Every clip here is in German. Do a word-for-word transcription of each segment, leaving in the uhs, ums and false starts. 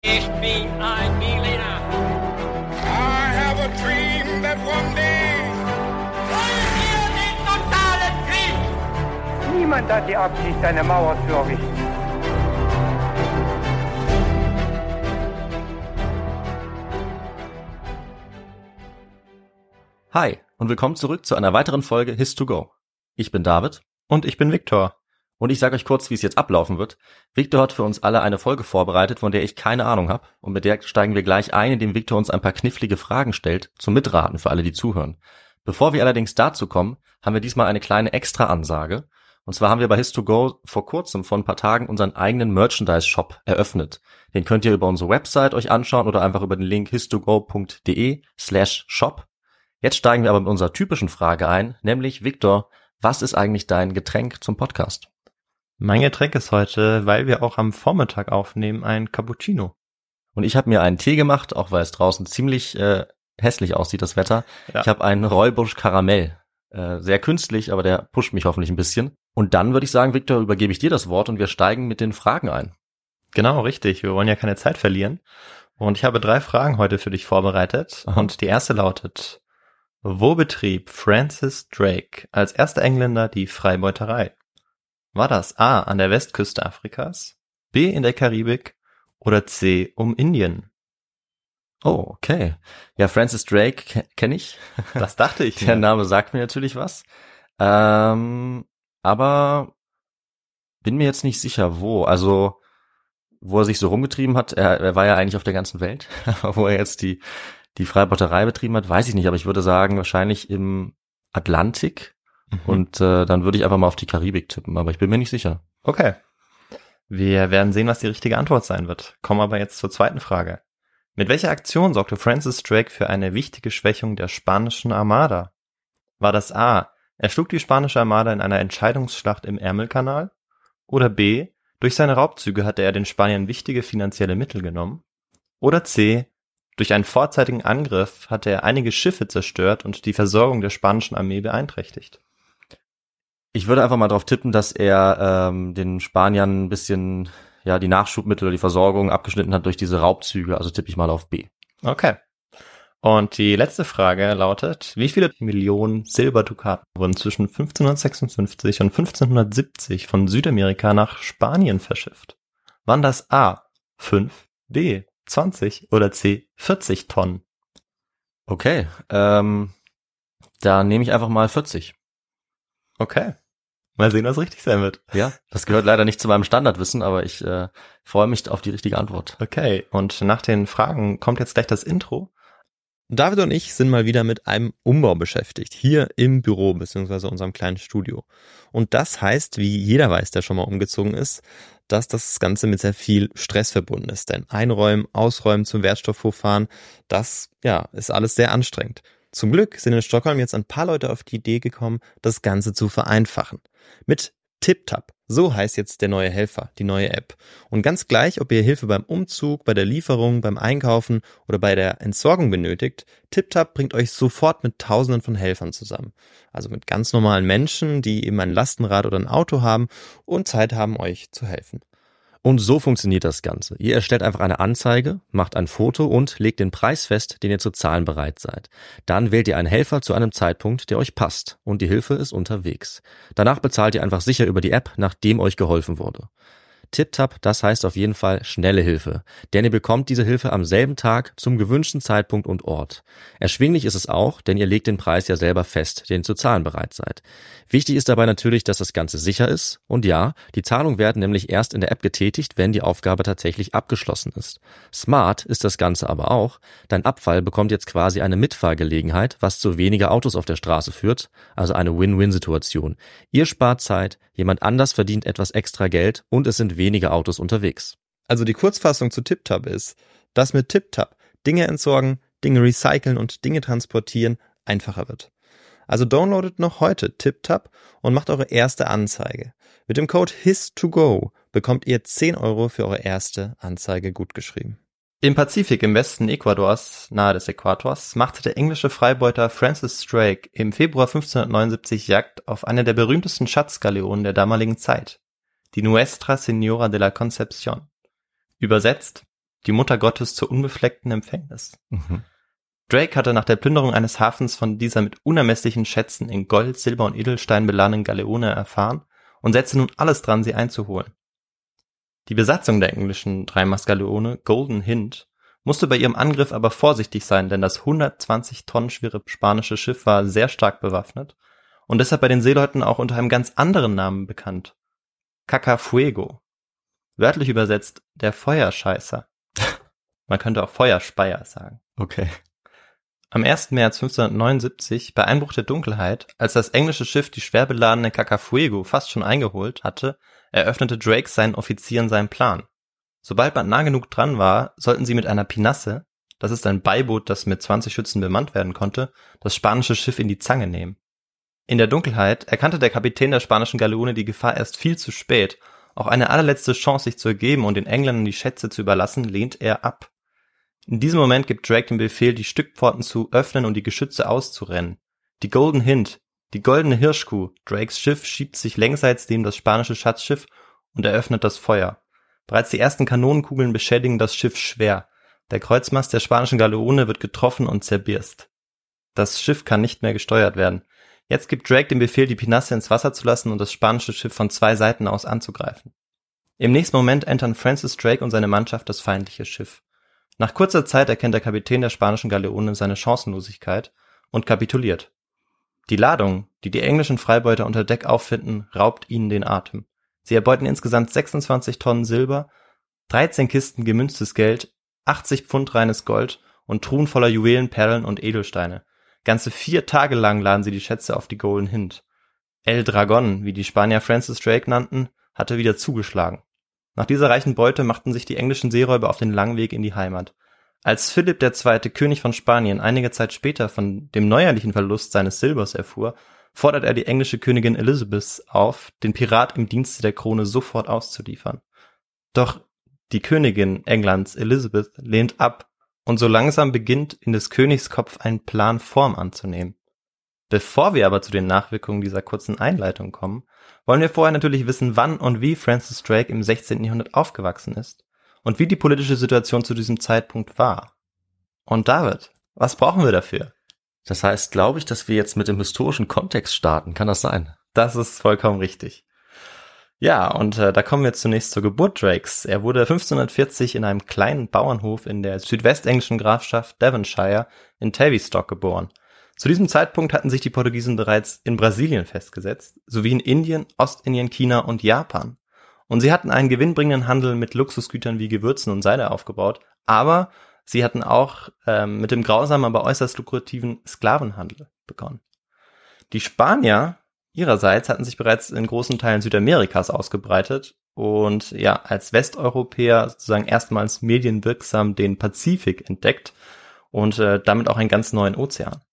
Ich bin ein Berliner. I have a dream that one day. Wollen wir den totalen Krieg? Niemand hat die Absicht, eine Mauer zu errichten. Hi und willkommen zurück zu einer weiteren Folge His to Go. Ich bin David. Und ich bin Viktor. Und ich sage euch kurz, wie es jetzt ablaufen wird. Viktor hat für uns alle eine Folge vorbereitet, von der ich keine Ahnung habe. Und mit der steigen wir gleich ein, indem Viktor uns ein paar knifflige Fragen stellt, zum Mitraten für alle, die zuhören. Bevor wir allerdings dazu kommen, haben wir diesmal eine kleine Extra-Ansage. Und zwar haben wir bei His to Go vor kurzem, vor ein paar Tagen, unseren eigenen Merchandise-Shop eröffnet. Den könnt ihr über unsere Website euch anschauen oder einfach über den Link histogo.de slash shop. Jetzt steigen wir aber mit unserer typischen Frage ein, nämlich, Viktor, was ist eigentlich dein Getränk zum Podcast? Mein Getränk ist heute, weil wir auch am Vormittag aufnehmen, ein Cappuccino. Und ich habe mir einen Tee gemacht, auch weil es draußen ziemlich äh, hässlich aussieht, das Wetter. Ja. Ich habe einen Räubusch Karamell. Äh, sehr künstlich, aber der pusht mich hoffentlich ein bisschen. Und dann würde ich sagen, Viktor, übergebe ich dir das Wort und wir steigen mit den Fragen ein. Genau, richtig. Wir wollen ja keine Zeit verlieren. Und ich habe drei Fragen heute für dich vorbereitet. Aha. Und die erste lautet: Wo betrieb Francis Drake als erster Engländer die Freibeuterei? War das A. an der Westküste Afrikas, B. in der Karibik oder C. um Indien? Oh, okay. Ja, Francis Drake ke- kenne ich. Das dachte ich. Der Name sagt mir natürlich was. Ähm, aber bin mir jetzt nicht sicher, wo. Also, wo er sich so rumgetrieben hat. Er, er war ja eigentlich auf der ganzen Welt. Aber wo er jetzt die, die Freibeuterei betrieben hat, weiß ich nicht. Aber ich würde sagen, wahrscheinlich im Atlantik. Mhm. Und äh, dann würde ich einfach mal auf die Karibik tippen. Aber ich bin mir nicht sicher. Okay. Wir werden sehen, was die richtige Antwort sein wird. Kommen aber jetzt zur zweiten Frage. Mit welcher Aktion sorgte Francis Drake für eine wichtige Schwächung der spanischen Armada? War das A. Er schlug die spanische Armada in einer Entscheidungsschlacht im Ärmelkanal? Oder B. Durch seine Raubzüge hatte er den Spaniern wichtige finanzielle Mittel genommen? Oder C. Durch einen vorzeitigen Angriff hatte er einige Schiffe zerstört und die Versorgung der spanischen Armee beeinträchtigt? Ich würde einfach mal drauf tippen, dass er ähm, den Spaniern ein bisschen ja die Nachschubmittel oder die Versorgung abgeschnitten hat durch diese Raubzüge. Also tippe ich mal auf B. Okay. Und die letzte Frage lautet: Wie viele Millionen Silberdukaten wurden zwischen fünfzehnhundertsechsundfünfzig und fünfzehnhundertsiebzig von Südamerika nach Spanien verschifft? Waren das A. fünf, B. zwanzig oder C. vierzig Tonnen? Okay, ähm, da nehme ich einfach mal vierzig. Okay. Mal sehen, was richtig sein wird. Ja, das gehört leider nicht zu meinem Standardwissen, aber ich äh, freue mich auf die richtige Antwort. Okay, und nach den Fragen kommt jetzt gleich das Intro. David und ich sind mal wieder mit einem Umbau beschäftigt, hier im Büro bzw. unserem kleinen Studio. Und das heißt, wie jeder weiß, der schon mal umgezogen ist, dass das Ganze mit sehr viel Stress verbunden ist. Denn Einräumen, Ausräumen, zum Wertstoffhof fahren, das ja ist alles sehr anstrengend. Zum Glück sind in Stockholm jetzt ein paar Leute auf die Idee gekommen, das Ganze zu vereinfachen. Mit TipTap, so heißt jetzt der neue Helfer, die neue App. Und ganz gleich, ob ihr Hilfe beim Umzug, bei der Lieferung, beim Einkaufen oder bei der Entsorgung benötigt, TipTap bringt euch sofort mit Tausenden von Helfern zusammen. Also mit ganz normalen Menschen, die eben ein Lastenrad oder ein Auto haben und Zeit haben, euch zu helfen. Und so funktioniert das Ganze. Ihr erstellt einfach eine Anzeige, macht ein Foto und legt den Preis fest, den ihr zu zahlen bereit seid. Dann wählt ihr einen Helfer zu einem Zeitpunkt, der euch passt und die Hilfe ist unterwegs. Danach bezahlt ihr einfach sicher über die App, nachdem euch geholfen wurde. TipTap, das heißt auf jeden Fall schnelle Hilfe, denn ihr bekommt diese Hilfe am selben Tag zum gewünschten Zeitpunkt und Ort. Erschwinglich ist es auch, denn ihr legt den Preis ja selber fest, den ihr zu zahlen bereit seid. Wichtig ist dabei natürlich, dass das Ganze sicher ist und ja, die Zahlungen werden nämlich erst in der App getätigt, wenn die Aufgabe tatsächlich abgeschlossen ist. Smart ist das Ganze aber auch, dein Abfall bekommt jetzt quasi eine Mitfahrgelegenheit, was zu weniger Autos auf der Straße führt, also eine Win-Win-Situation. Ihr spart Zeit, jemand anders verdient etwas extra Geld und es sind weniger Autos unterwegs. Also die Kurzfassung zu TipTap ist, dass mit TipTap Dinge entsorgen, Dinge recyceln und Dinge transportieren einfacher wird. Also downloadet noch heute TipTap und macht eure erste Anzeige. Mit dem Code His to Go bekommt ihr zehn Euro für eure erste Anzeige gutgeschrieben. Im Pazifik im Westen Ecuadors, nahe des Äquators, machte der englische Freibeuter Francis Drake im Februar fünfzehnhundertneunundsiebzig Jagd auf eine der berühmtesten Schatzgaleonen der damaligen Zeit, die Nuestra Señora de la Concepción. Übersetzt: die Mutter Gottes zur unbefleckten Empfängnis. Mhm. Drake hatte nach der Plünderung eines Hafens von dieser mit unermesslichen Schätzen in Gold, Silber und Edelstein beladenen Galeone erfahren und setzte nun alles dran, sie einzuholen. Die Besatzung der englischen Dreimaster-Galeone Golden Hind musste bei ihrem Angriff aber vorsichtig sein, denn das hundertzwanzig Tonnen schwere spanische Schiff war sehr stark bewaffnet und deshalb bei den Seeleuten auch unter einem ganz anderen Namen bekannt. Cacafuego. Wörtlich übersetzt der Feuerscheißer. Man könnte auch Feuerspeier sagen. Okay. Am ersten März fünfzehnhundertneunundsiebzig, bei Einbruch der Dunkelheit, als das englische Schiff die schwer beladene Cacafuego fast schon eingeholt hatte, eröffnete Drake seinen Offizieren seinen Plan. Sobald man nah genug dran war, sollten sie mit einer Pinasse, das ist ein Beiboot, das mit zwanzig Schützen bemannt werden konnte, das spanische Schiff in die Zange nehmen. In der Dunkelheit erkannte der Kapitän der spanischen Galeone die Gefahr erst viel zu spät. Auch eine allerletzte Chance, sich zu ergeben und den Engländern die Schätze zu überlassen, lehnt er ab. In diesem Moment gibt Drake den Befehl, die Stückpforten zu öffnen und die Geschütze auszurennen. Die Golden Hind, die goldene Hirschkuh, Drakes Schiff, schiebt sich längsseits neben das spanische Schatzschiff und eröffnet das Feuer. Bereits die ersten Kanonenkugeln beschädigen das Schiff schwer. Der Kreuzmast der spanischen Galeone wird getroffen und zerbirst. Das Schiff kann nicht mehr gesteuert werden. Jetzt gibt Drake den Befehl, die Pinasse ins Wasser zu lassen und das spanische Schiff von zwei Seiten aus anzugreifen. Im nächsten Moment entern Francis Drake und seine Mannschaft das feindliche Schiff. Nach kurzer Zeit erkennt der Kapitän der spanischen Galeone seine Chancenlosigkeit und kapituliert. Die Ladung, die die englischen Freibeuter unter Deck auffinden, raubt ihnen den Atem. Sie erbeuten insgesamt sechsundzwanzig Tonnen Silber, dreizehn Kisten gemünztes Geld, achtzig Pfund reines Gold und Truhen voller Juwelen, Perlen und Edelsteine. Ganze vier Tage lang laden sie die Schätze auf die Golden Hind. El Dragon, wie die Spanier Francis Drake nannten, hatte wieder zugeschlagen. Nach dieser reichen Beute machten sich die englischen Seeräuber auf den langen Weg in die Heimat. Als Philipp der Zweite, König von Spanien, einige Zeit später von dem neuerlichen Verlust seines Silbers erfuhr, fordert er die englische Königin Elizabeth auf, den Pirat im Dienste der Krone sofort auszuliefern. Doch die Königin Englands, Elizabeth, lehnt ab und so langsam beginnt in des Königs Kopf ein Plan Form anzunehmen. Bevor wir aber zu den Nachwirkungen dieser kurzen Einleitung kommen, wollen wir vorher natürlich wissen, wann und wie Francis Drake im sechzehnten Jahrhundert aufgewachsen ist und wie die politische Situation zu diesem Zeitpunkt war. Und David, was brauchen wir dafür? Das heißt, glaube ich, dass wir jetzt mit dem historischen Kontext starten. Kann das sein? Das ist vollkommen richtig. Ja, und äh, da kommen wir zunächst zur Geburt Drakes. Er wurde fünfzehnhundertvierzig in einem kleinen Bauernhof in der südwestenglischen Grafschaft Devonshire in Tavistock geboren. Zu diesem Zeitpunkt hatten sich die Portugiesen bereits in Brasilien festgesetzt, sowie in Indien, Ostindien, China und Japan. Und sie hatten einen gewinnbringenden Handel mit Luxusgütern wie Gewürzen und Seide aufgebaut, aber sie hatten auch ähm, mit dem grausamen, aber äußerst lukrativen Sklavenhandel begonnen. Die Spanier ihrerseits hatten sich bereits in großen Teilen Südamerikas ausgebreitet und ja als Westeuropäer sozusagen erstmals medienwirksam den Pazifik entdeckt und äh, damit auch einen ganz neuen Ozean.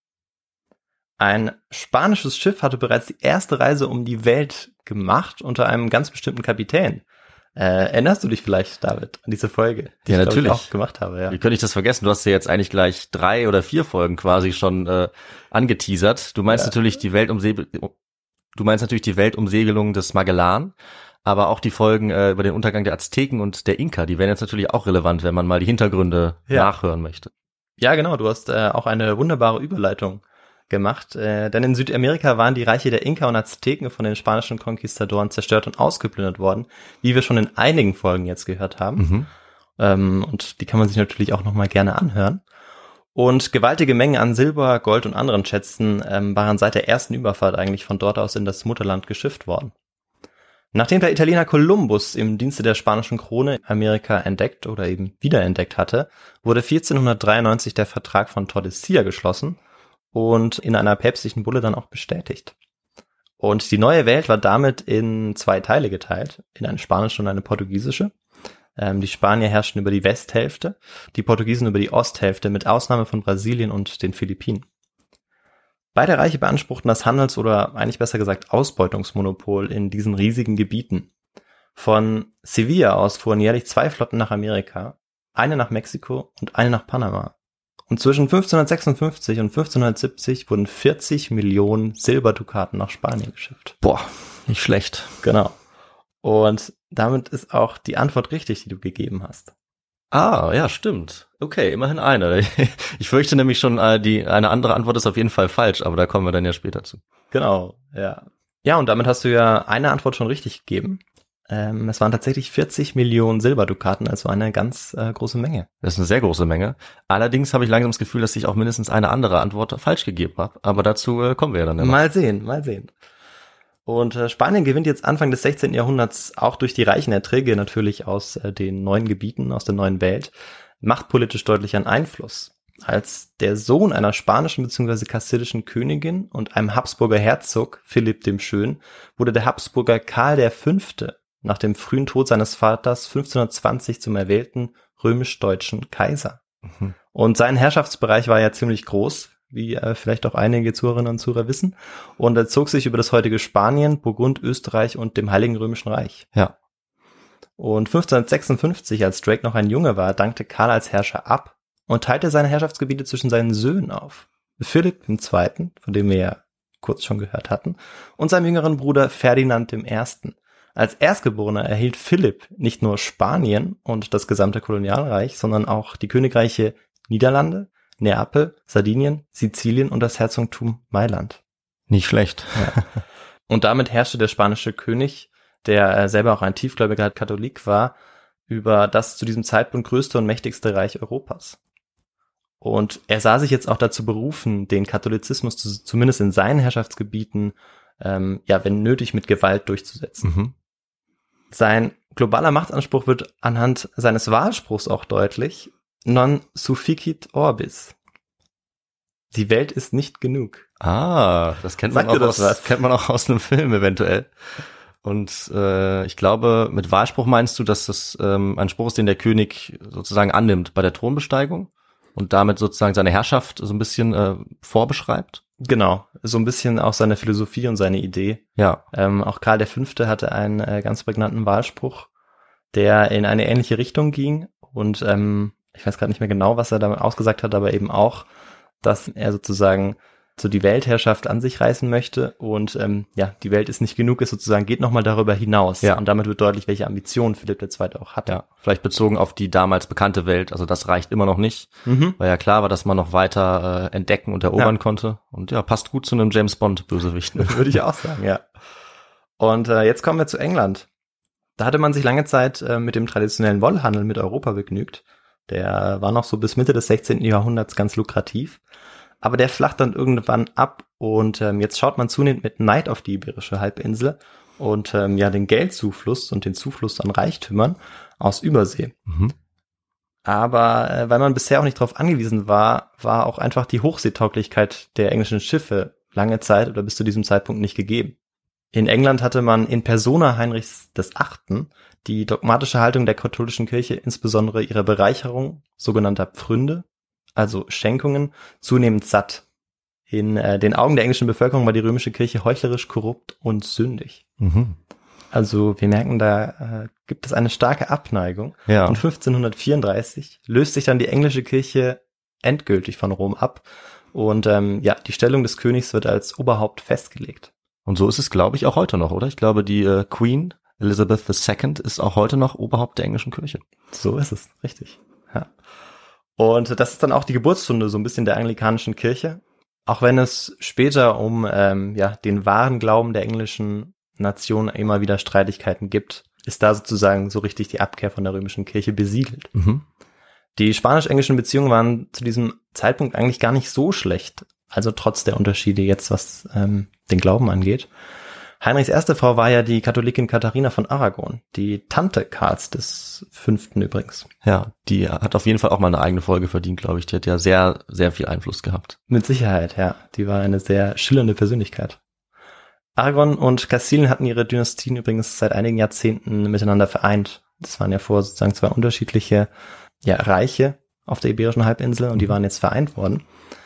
Ein spanisches Schiff hatte bereits die erste Reise um die Welt gemacht unter einem ganz bestimmten Kapitän. Äh, erinnerst du dich vielleicht, David, an diese Folge, die ja, ich, natürlich. Ich auch gemacht habe? Ja. Wie könnte ich das vergessen? Du hast ja jetzt eigentlich gleich drei oder vier Folgen quasi schon äh, angeteasert. Du meinst ja. natürlich die Weltumsegelung, du meinst natürlich die Weltumsegelung des Magellan, aber auch die Folgen äh, über den Untergang der Azteken und der Inka. Die wären jetzt natürlich auch relevant, wenn man mal die Hintergründe ja. nachhören möchte. Ja, genau. Du hast äh, auch eine wunderbare Überleitung gemacht, äh, denn in Südamerika waren die Reiche der Inka und Azteken von den spanischen Konquistadoren zerstört und ausgeplündert worden, wie wir schon in einigen Folgen jetzt gehört haben. Mhm. Ähm, und die kann man sich natürlich auch nochmal gerne anhören. Und gewaltige Mengen an Silber, Gold und anderen Schätzen ähm, waren seit der ersten Überfahrt eigentlich von dort aus in das Mutterland geschifft worden. Nachdem der Italiener Kolumbus im Dienste der spanischen Krone Amerika entdeckt oder eben wiederentdeckt hatte, wurde vierzehnhundertdreiundneunzig der Vertrag von Tordesillas geschlossen und in einer päpstlichen Bulle dann auch bestätigt. Und die neue Welt war damit in zwei Teile geteilt, in eine spanische und eine portugiesische. Ähm, die Spanier herrschten über die Westhälfte, die Portugiesen über die Osthälfte, mit Ausnahme von Brasilien und den Philippinen. Beide Reiche beanspruchten das Handels- oder eigentlich besser gesagt Ausbeutungsmonopol in diesen riesigen Gebieten. Von Sevilla aus fuhren jährlich zwei Flotten nach Amerika, eine nach Mexiko und eine nach Panama. Und zwischen fünfzehnhundertsechsundfünfzig und fünfzehnhundertsiebzig wurden vierzig Millionen Silberdukaten nach Spanien geschifft. Boah, nicht schlecht. Genau. Und damit ist auch die Antwort richtig, die du gegeben hast. Ah, ja, stimmt. Okay, immerhin eine. Ich fürchte nämlich schon, die eine andere Antwort ist auf jeden Fall falsch, aber da kommen wir dann ja später zu. Genau, ja. Ja, und damit hast du ja eine Antwort schon richtig gegeben. Ähm, es waren tatsächlich vierzig Millionen Silberdukaten, also eine ganz äh, große Menge. Das ist eine sehr große Menge. Allerdings habe ich langsam das Gefühl, dass ich auch mindestens eine andere Antwort falsch gegeben habe. Aber dazu äh, kommen wir ja dann. Ja noch. Mal sehen, mal sehen. Und äh, Spanien gewinnt jetzt Anfang des sechzehnten. Jahrhunderts auch durch die reichen Erträge natürlich aus äh, den neuen Gebieten, aus der neuen Welt, machtpolitisch deutlich an Einfluss. Als der Sohn einer spanischen bzw. kastilischen Königin und einem Habsburger Herzog, Philipp dem Schönen, wurde der Habsburger Karl der Fünfte nach dem frühen Tod seines Vaters fünfzehnhundertzwanzig zum erwählten römisch-deutschen Kaiser. Mhm. Und sein Herrschaftsbereich war ja ziemlich groß, wie äh, vielleicht auch einige Zuhörerinnen und Zuhörer wissen. Und er zog sich über das heutige Spanien, Burgund, Österreich und dem Heiligen Römischen Reich. Ja. Und fünfzehnhundertsechsundfünfzig, als Drake noch ein Junge war, dankte Karl als Herrscher ab und teilte seine Herrschaftsgebiete zwischen seinen Söhnen auf. Philipp dem Zweiten, von dem wir ja kurz schon gehört hatten, und seinem jüngeren Bruder Ferdinand dem Ersten. Als Erstgeborener erhielt Philipp nicht nur Spanien und das gesamte Kolonialreich, sondern auch die Königreiche Niederlande, Neapel, Sardinien, Sizilien und das Herzogtum Mailand. Nicht schlecht. Ja. Und damit herrschte der spanische König, der selber auch ein tiefgläubiger Katholik war, über das zu diesem Zeitpunkt größte und mächtigste Reich Europas. Und er sah sich jetzt auch dazu berufen, den Katholizismus zu, zumindest in seinen Herrschaftsgebieten, ähm, ja, wenn nötig, mit Gewalt durchzusetzen. Mhm. Sein globaler Machtanspruch wird anhand seines Wahlspruchs auch deutlich: Non sufficit orbis. Die Welt ist nicht genug. Ah, das kennt man, auch aus, was? kennt man auch aus einem Film eventuell. Und äh, ich glaube, mit Wahlspruch meinst du, dass das ähm, ein Spruch ist, den der König sozusagen annimmt bei der Thronbesteigung und damit sozusagen seine Herrschaft so ein bisschen äh, vorbeschreibt? Genau, so ein bisschen auch seine Philosophie und seine Idee. Ja. Ähm, auch Karl der Fünfte hatte einen äh, ganz prägnanten Wahlspruch, der in eine ähnliche Richtung ging. Und ähm, ich weiß gerade nicht mehr genau, was er damit ausgesagt hat, aber eben auch, dass er sozusagen so die Weltherrschaft an sich reißen möchte und ähm, ja, die Welt ist nicht genug, ist sozusagen, geht nochmal darüber hinaus. Ja. Und damit wird deutlich, welche Ambitionen Philipp der Zweite auch hatte. Ja, vielleicht bezogen auf die damals bekannte Welt, also das reicht immer noch nicht, mhm. weil ja klar war, dass man noch weiter äh, entdecken und erobern ja. konnte. Und ja, passt gut zu einem James-Bond-Bösewicht. Würde ich auch sagen, ja. Und äh, jetzt kommen wir zu England. Da hatte man sich lange Zeit äh, mit dem traditionellen Wollhandel mit Europa begnügt. Der war noch so bis Mitte des sechzehnten. Jahrhunderts ganz lukrativ. Aber der flacht dann irgendwann ab und ähm, jetzt schaut man zunehmend mit Neid auf die Iberische Halbinsel und ähm, ja den Geldzufluss und den Zufluss an Reichtümern aus Übersee. Mhm. Aber äh, weil man bisher auch nicht darauf angewiesen war, war auch einfach die Hochseetauglichkeit der englischen Schiffe lange Zeit oder bis zu diesem Zeitpunkt nicht gegeben. In England hatte man in Persona Heinrichs des Achten die dogmatische Haltung der katholischen Kirche, insbesondere ihre Bereicherung sogenannter Pfründe, also Schenkungen, zunehmend satt. In äh, den Augen der englischen Bevölkerung war die römische Kirche heuchlerisch, korrupt und sündig. Mhm. Also wir merken, da äh, gibt es eine starke Abneigung. Ja. Und fünfzehnhundertvierunddreißig löst sich dann die englische Kirche endgültig von Rom ab. Und ähm, ja, die Stellung des Königs wird als Oberhaupt festgelegt. Und so ist es, glaube ich, auch heute noch, oder? Ich glaube, die äh, Queen Elizabeth the Second ist auch heute noch Oberhaupt der englischen Kirche. So ist es, richtig. Ja. Und das ist dann auch die Geburtsstunde so ein bisschen der anglikanischen Kirche. Auch wenn es später um ähm, ja den wahren Glauben der englischen Nation immer wieder Streitigkeiten gibt, ist da sozusagen so richtig die Abkehr von der römischen Kirche besiegelt. Mhm. Die spanisch-englischen Beziehungen waren zu diesem Zeitpunkt eigentlich gar nicht so schlecht. Also trotz der Unterschiede jetzt, was ähm, den Glauben angeht. Heinrichs erste Frau war ja die Katholikin Katharina von Aragon, die Tante Karls des Fünften übrigens. Ja, die hat auf jeden Fall auch mal eine eigene Folge verdient, glaube ich. Die hat ja sehr, sehr viel Einfluss gehabt. Mit Sicherheit, ja. Die war eine sehr schillernde Persönlichkeit. Aragon und Kastilien hatten ihre Dynastien übrigens seit einigen Jahrzehnten miteinander vereint. Das waren ja vorher sozusagen zwei unterschiedliche ja, Reiche auf der Iberischen Halbinsel und die waren jetzt vereint worden.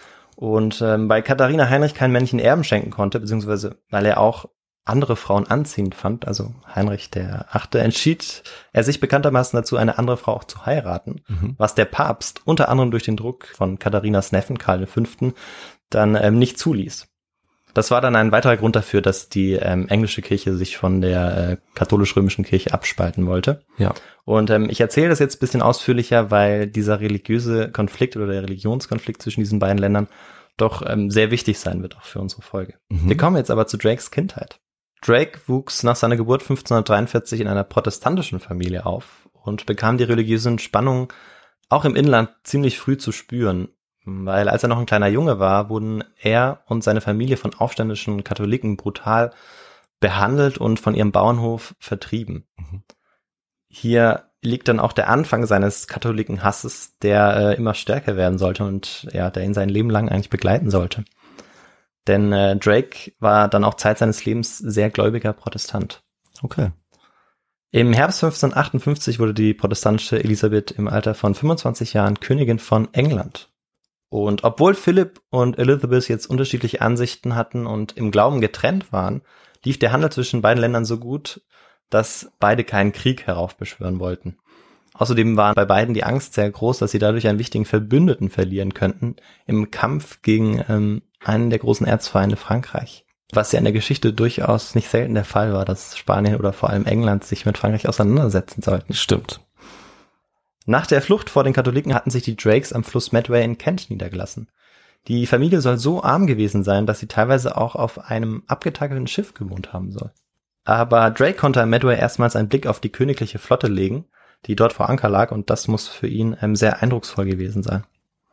Und ähm, weil Katharina Heinrich keinen männlichen Erben schenken konnte, beziehungsweise weil er auch andere Frauen anziehend fand, also Heinrich der Achte, entschied er sich bekanntermaßen dazu, eine andere Frau auch zu heiraten, mhm. was der Papst unter anderem durch den Druck von Katharinas Neffen Karl der Fünfte dann ähm, nicht zuließ. Das war dann ein weiterer Grund dafür, dass die ähm, englische Kirche sich von der äh, katholisch-römischen Kirche abspalten wollte. Ja. Und ähm, ich erzähle das jetzt ein bisschen ausführlicher, weil dieser religiöse Konflikt oder der Religionskonflikt zwischen diesen beiden Ländern doch ähm, sehr wichtig sein wird auch für unsere Folge. Mhm. Wir kommen jetzt aber zu Drakes Kindheit. Drake wuchs nach seiner Geburt fünfzehnhundertdreiundvierzig in einer protestantischen Familie auf und bekam die religiösen Spannungen auch im Inland ziemlich früh zu spüren. Weil als er noch ein kleiner Junge war, wurden er und seine Familie von aufständischen Katholiken brutal behandelt und von ihrem Bauernhof vertrieben. Mhm. Hier liegt dann auch der Anfang seines Katholikenhasses, der äh, immer stärker werden sollte und ja, der ihn sein Leben lang eigentlich begleiten sollte. Denn äh, Drake war dann auch Zeit seines Lebens sehr gläubiger Protestant. Okay. Im Herbst fünfzehnhundertachtundfünfzig wurde die protestantische Elisabeth im Alter von fünfundzwanzig Jahren Königin von England. Und obwohl Philipp und Elizabeth jetzt unterschiedliche Ansichten hatten und im Glauben getrennt waren, lief der Handel zwischen beiden Ländern so gut, dass beide keinen Krieg heraufbeschwören wollten. Außerdem war bei beiden die Angst sehr groß, dass sie dadurch einen wichtigen Verbündeten verlieren könnten im Kampf gegen ähm, einen der großen Erzfeinde, Frankreich. Was ja in der Geschichte durchaus nicht selten der Fall war, dass Spanien oder vor allem England sich mit Frankreich auseinandersetzen sollten. Stimmt. Nach der Flucht vor den Katholiken hatten sich die Drakes am Fluss Medway in Kent niedergelassen. Die Familie soll so arm gewesen sein, dass sie teilweise auch auf einem abgetakelten Schiff gewohnt haben soll. Aber Drake konnte am Medway erstmals einen Blick auf die königliche Flotte legen, die dort vor Anker lag, und das muss für ihn ähm, sehr eindrucksvoll gewesen sein.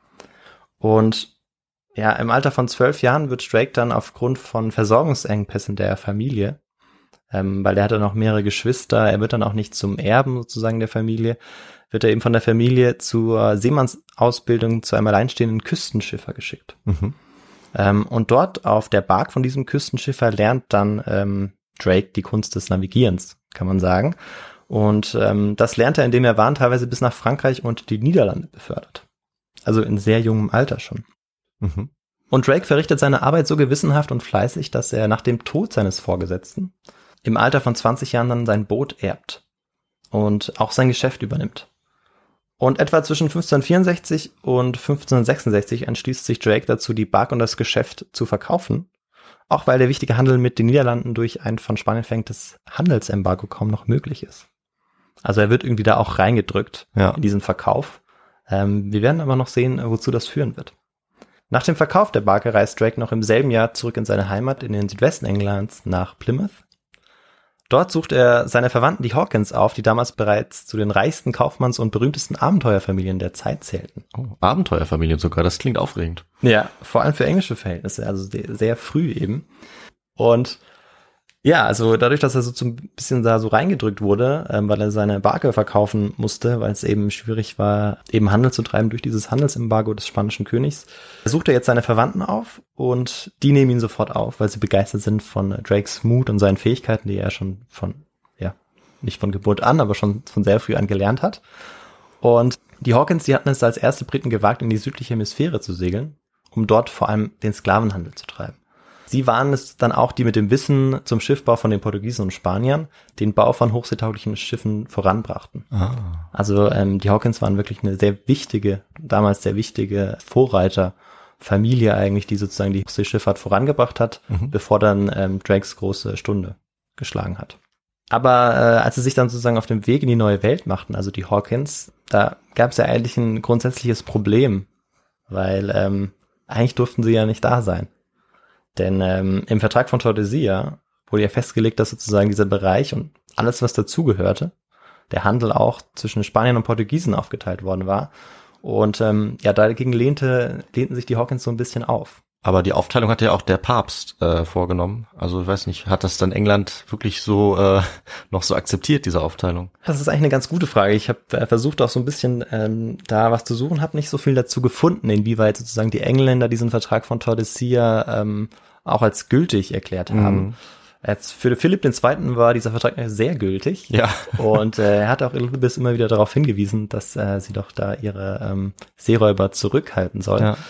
Und ja, im Alter von zwölf Jahren wird Drake dann aufgrund von Versorgungsengpässen der Familie, ähm, weil er hatte noch mehrere Geschwister, er wird dann auch nicht zum Erben sozusagen der Familie, wird er eben von der Familie zur Seemannsausbildung zu einem alleinstehenden Küstenschiffer geschickt. Mhm. Ähm, und dort auf der Bark von diesem Küstenschiffer lernt dann ähm, Drake die Kunst des Navigierens, kann man sagen. Und ähm, das lernt er, indem er Waren teilweise bis nach Frankreich und die Niederlande befördert. Also in sehr jungem Alter schon. Mhm. Und Drake verrichtet seine Arbeit so gewissenhaft und fleißig, dass er nach dem Tod seines Vorgesetzten im Alter von zwanzig Jahren dann sein Boot erbt und auch sein Geschäft übernimmt. Und etwa zwischen fünfzehnhundertvierundsechzig und fünfzehnhundertsechsundsechzig entschließt sich Drake dazu, die Bark und das Geschäft zu verkaufen, auch weil der wichtige Handel mit den Niederlanden durch ein von Spanien verhängtes Handelsembargo kaum noch möglich ist. Also er wird irgendwie da auch reingedrückt, ja, in diesen Verkauf. Ähm, wir werden aber noch sehen, wozu das führen wird. Nach dem Verkauf der Barke reist Drake noch im selben Jahr zurück in seine Heimat in den Südwesten Englands nach Plymouth. Dort sucht er seine Verwandten, die Hawkins, auf, die damals bereits zu den reichsten Kaufmanns- und berühmtesten Abenteuerfamilien der Zeit zählten. Oh, Abenteuerfamilien sogar, das klingt aufregend. Ja, vor allem für englische Verhältnisse, also sehr, sehr früh eben. Und ja, also dadurch, dass er so ein bisschen da so reingedrückt wurde, ähm, weil er seine Barke verkaufen musste, weil es eben schwierig war, eben Handel zu treiben durch dieses Handelsembargo des spanischen Königs, sucht er jetzt seine Verwandten auf und die nehmen ihn sofort auf, weil sie begeistert sind von Drakes Mut und seinen Fähigkeiten, die er schon von, ja, nicht von Geburt an, aber schon von sehr früh an gelernt hat. Und die Hawkins, die hatten es als erste Briten gewagt, in die südliche Hemisphäre zu segeln, um dort vor allem den Sklavenhandel zu treiben. Sie waren es dann auch, die mit dem Wissen zum Schiffbau von den Portugiesen und Spaniern den Bau von hochseetauglichen Schiffen voranbrachten. Ah. Also ähm, die Hawkins waren wirklich eine sehr wichtige, damals sehr wichtige Vorreiterfamilie eigentlich, die sozusagen die Hochseeschifffahrt vorangebracht hat, mhm. bevor dann ähm, Drakes große Stunde geschlagen hat. Aber äh, als sie sich dann sozusagen auf dem Weg in die neue Welt machten, also die Hawkins, da gab es ja eigentlich ein grundsätzliches Problem, weil ähm, eigentlich durften sie ja nicht da sein. Denn ähm, im Vertrag von Tordesillas wurde ja festgelegt, dass sozusagen dieser Bereich und alles, was dazugehörte, der Handel auch zwischen Spaniern und Portugiesen aufgeteilt worden war. Und ähm, ja, dagegen lehnte, lehnten sich die Hawkins so ein bisschen auf. Aber die Aufteilung hat ja auch der Papst äh, vorgenommen. Also ich weiß nicht, hat das dann England wirklich so äh, noch so akzeptiert, diese Aufteilung? Das ist eigentlich eine ganz gute Frage. Ich habe äh, versucht auch so ein bisschen ähm, da was zu suchen, habe nicht so viel dazu gefunden, inwieweit sozusagen die Engländer diesen Vertrag von Tordesillas ähm, auch als gültig erklärt haben. Mhm. Jetzt für Philipp der Zweite war dieser Vertrag sehr gültig. Ja. Und äh, er hat auch Elizabeth immer wieder darauf hingewiesen, dass äh, sie doch da ihre ähm, Seeräuber zurückhalten soll. Ja.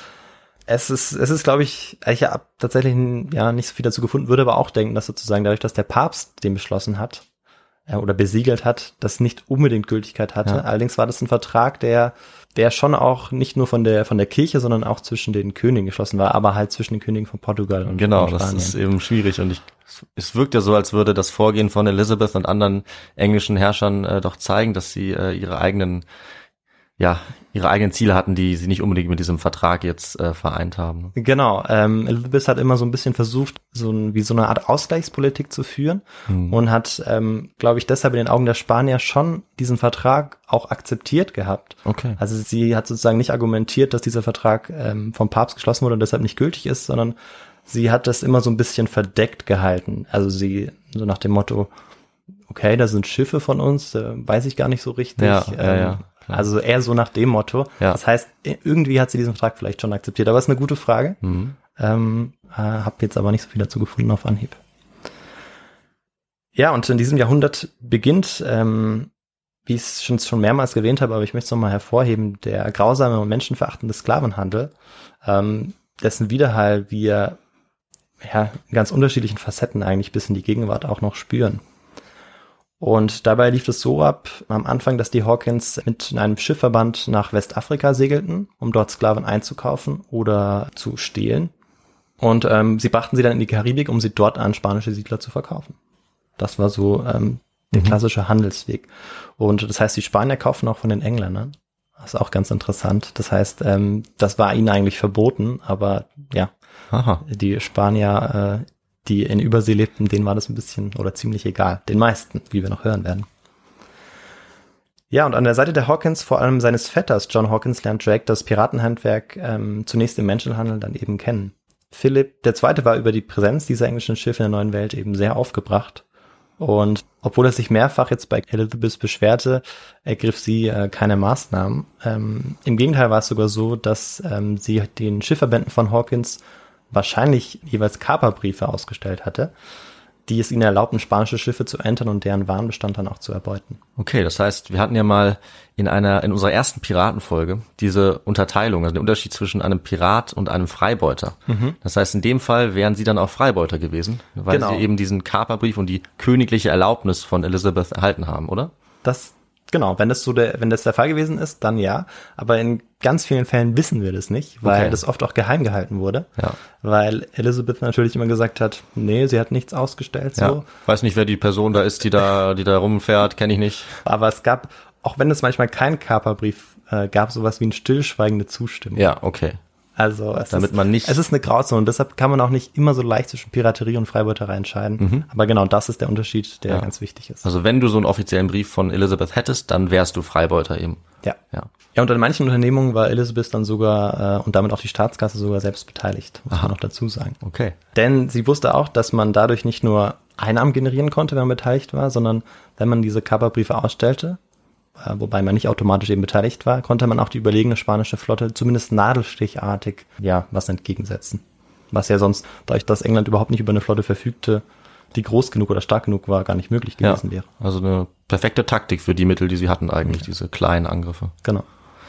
Es ist, es ist, glaube ich, ich habe tatsächlich ja nicht so viel dazu gefunden, würde aber auch denken, dass sozusagen dadurch, dass der Papst den beschlossen hat äh, oder besiegelt hat, das nicht unbedingt Gültigkeit hatte. Ja. Allerdings war das ein Vertrag, der der schon auch nicht nur von der von der Kirche, sondern auch zwischen den Königen geschlossen war, aber halt zwischen den Königen von Portugal und Genau, und das ist eben schwierig und ich, es wirkt ja so, als würde das Vorgehen von Elizabeth und anderen englischen Herrschern äh, doch zeigen, dass sie äh, ihre eigenen ja, ihre eigenen Ziele hatten, die sie nicht unbedingt mit diesem Vertrag jetzt äh, vereint haben. Genau, ähm, Elizabeth hat immer so ein bisschen versucht, so ein, wie so eine Art Ausgleichspolitik zu führen hm. und hat, ähm, glaube ich, deshalb in den Augen der Spanier schon diesen Vertrag auch akzeptiert gehabt. Okay. Also sie hat sozusagen nicht argumentiert, dass dieser Vertrag ähm, vom Papst geschlossen wurde und deshalb nicht gültig ist, sondern sie hat das immer so ein bisschen verdeckt gehalten. Also sie, so nach dem Motto, okay, da sind Schiffe von uns, äh, weiß ich gar nicht so richtig. Ja, ähm, ja, ja. Also eher so nach dem Motto. Ja. Das heißt, irgendwie hat sie diesen Vertrag vielleicht schon akzeptiert. Aber es ist eine gute Frage. Mhm. Ähm, äh, hab jetzt aber nicht so viel dazu gefunden auf Anhieb. Ja, und in diesem Jahrhundert beginnt, ähm, wie ich es schon, schon mehrmals erwähnt habe, aber ich möchte es nochmal hervorheben, der grausame und menschenverachtende Sklavenhandel, ähm, dessen Widerhall wir ja, in ganz unterschiedlichen Facetten eigentlich bis in die Gegenwart auch noch spüren. Und dabei lief es so ab, am Anfang, dass die Hawkins mit einem Schiffverband nach Westafrika segelten, um dort Sklaven einzukaufen oder zu stehlen. Und ähm, sie brachten sie dann in die Karibik, um sie dort an spanische Siedler zu verkaufen. Das war so ähm, der klassische Handelsweg. Und das heißt, die Spanier kaufen auch von den Engländern. Das ist auch ganz interessant. Das heißt, ähm, das war ihnen eigentlich verboten, aber ja, Aha. die Spanier, äh, die in Übersee lebten, denen war das ein bisschen oder ziemlich egal. Den meisten, wie wir noch hören werden. Ja, und an der Seite der Hawkins, vor allem seines Vetters John Hawkins, lernt Drake das Piratenhandwerk ähm, zunächst im Menschenhandel dann eben kennen. Philipp der Zweite war über die Präsenz dieser englischen Schiffe in der neuen Welt eben sehr aufgebracht. Und obwohl er sich mehrfach jetzt bei Elizabeth beschwerte, ergriff sie äh, keine Maßnahmen. Ähm, Im Gegenteil war es sogar so, dass ähm, sie den Schiffverbänden von Hawkins wahrscheinlich jeweils Kaperbriefe ausgestellt hatte, die es ihnen erlaubten, spanische Schiffe zu entern und deren Warenbestand dann auch zu erbeuten. Okay, das heißt, wir hatten ja mal in einer in unserer ersten Piratenfolge diese Unterteilung, also den Unterschied zwischen einem Pirat und einem Freibeuter. Mhm. Das heißt, in dem Fall wären sie dann auch Freibeuter gewesen, weil genau. sie eben diesen Kaperbrief und die königliche Erlaubnis von Elizabeth erhalten haben, oder? Das Genau, wenn das so der, wenn das der Fall gewesen ist, dann ja. Aber in ganz vielen Fällen wissen wir das nicht, weil okay. das oft auch geheim gehalten wurde. Ja. Weil Elizabeth natürlich immer gesagt hat, nee, sie hat nichts ausgestellt, so. Ja. Weiß nicht, wer die Person da ist, die da, die da rumfährt, kenne ich nicht. Aber es gab, auch wenn es manchmal keinen Kaperbrief äh, gab, sowas wie eine stillschweigende Zustimmung. Ja, okay. Also es Damit ist, man nicht. Es ist eine Grauzone und deshalb kann man auch nicht immer so leicht zwischen Piraterie und Freibeuterei entscheiden. Mhm. Aber genau das ist der Unterschied, der ja. ganz wichtig ist. Also wenn du so einen offiziellen Brief von Elizabeth hättest, dann wärst du Freibeuter eben. Ja. Ja, ja und an manchen Unternehmungen war Elizabeth dann sogar äh, und damit auch die Staatskasse sogar selbst beteiligt, muss Aha. man noch dazu sagen. Okay. Denn sie wusste auch, dass man dadurch nicht nur Einnahmen generieren konnte, wenn man beteiligt war, sondern wenn man diese Kaperbriefe ausstellte, wobei man nicht automatisch eben beteiligt war, konnte man auch die überlegene spanische Flotte zumindest nadelstichartig ja was entgegensetzen. Was ja sonst, dadurch, dass England überhaupt nicht über eine Flotte verfügte, die groß genug oder stark genug war, gar nicht möglich gewesen ja, wäre. Also eine perfekte Taktik für die Mittel, die sie hatten eigentlich, ja. diese kleinen Angriffe. Genau.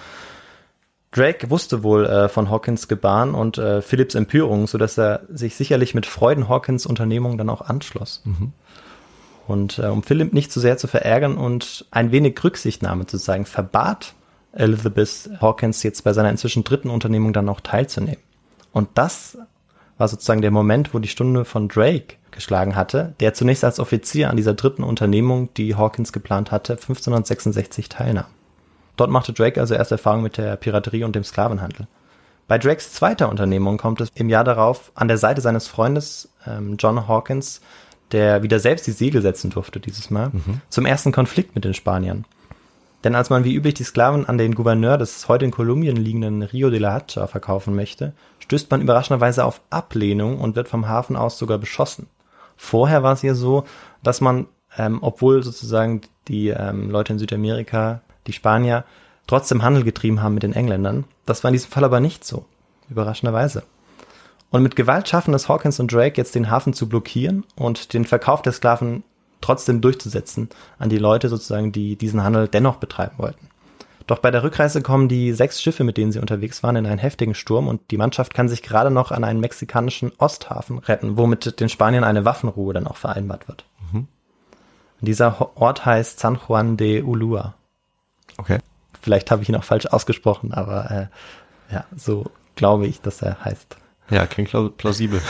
Drake wusste wohl äh, von Hawkins Gebaren und äh, Philipps Empörung, sodass er sich sicherlich mit Freuden Hawkins Unternehmung dann auch anschloss. Mhm. Und äh, um Philipp nicht zu sehr zu verärgern und ein wenig Rücksichtnahme zu zeigen, verbat Elizabeth Hawkins jetzt bei seiner inzwischen dritten Unternehmung dann auch teilzunehmen. Und das war sozusagen der Moment, wo die Stunde von Drake geschlagen hatte, der zunächst als Offizier an dieser dritten Unternehmung, die Hawkins geplant hatte, fünfzehnhundertsechsundsechzig teilnahm. Dort machte Drake also erste Erfahrung mit der Piraterie und dem Sklavenhandel. Bei Drakes zweiter Unternehmung kommt es im Jahr darauf an der Seite seines Freundes ähm, John Hawkins, der wieder selbst die Segel setzen durfte dieses Mal, mhm. zum ersten Konflikt mit den Spaniern. Denn als man wie üblich die Sklaven an den Gouverneur des heute in Kolumbien liegenden Rio de la Hacha verkaufen möchte, stößt man überraschenderweise auf Ablehnung und wird vom Hafen aus sogar beschossen. Vorher war es ja so, dass man, ähm, obwohl sozusagen die ähm, Leute in Südamerika, die Spanier, trotzdem Handel getrieben haben mit den Engländern. Das war in diesem Fall aber nicht so, überraschenderweise. Und mit Gewalt schaffen es Hawkins und Drake jetzt den Hafen zu blockieren und den Verkauf der Sklaven trotzdem durchzusetzen an die Leute sozusagen, die diesen Handel dennoch betreiben wollten. Doch bei der Rückreise kommen die sechs Schiffe, mit denen sie unterwegs waren, in einen heftigen Sturm und die Mannschaft kann sich gerade noch an einen mexikanischen Osthafen retten, wo mit den Spaniern eine Waffenruhe dann auch vereinbart wird. Mhm. Dieser Ort heißt San Juan de Ulua. Okay. Vielleicht habe ich ihn auch falsch ausgesprochen, aber äh, ja, so glaube ich, dass er heißt. Ja, klingt plausibel.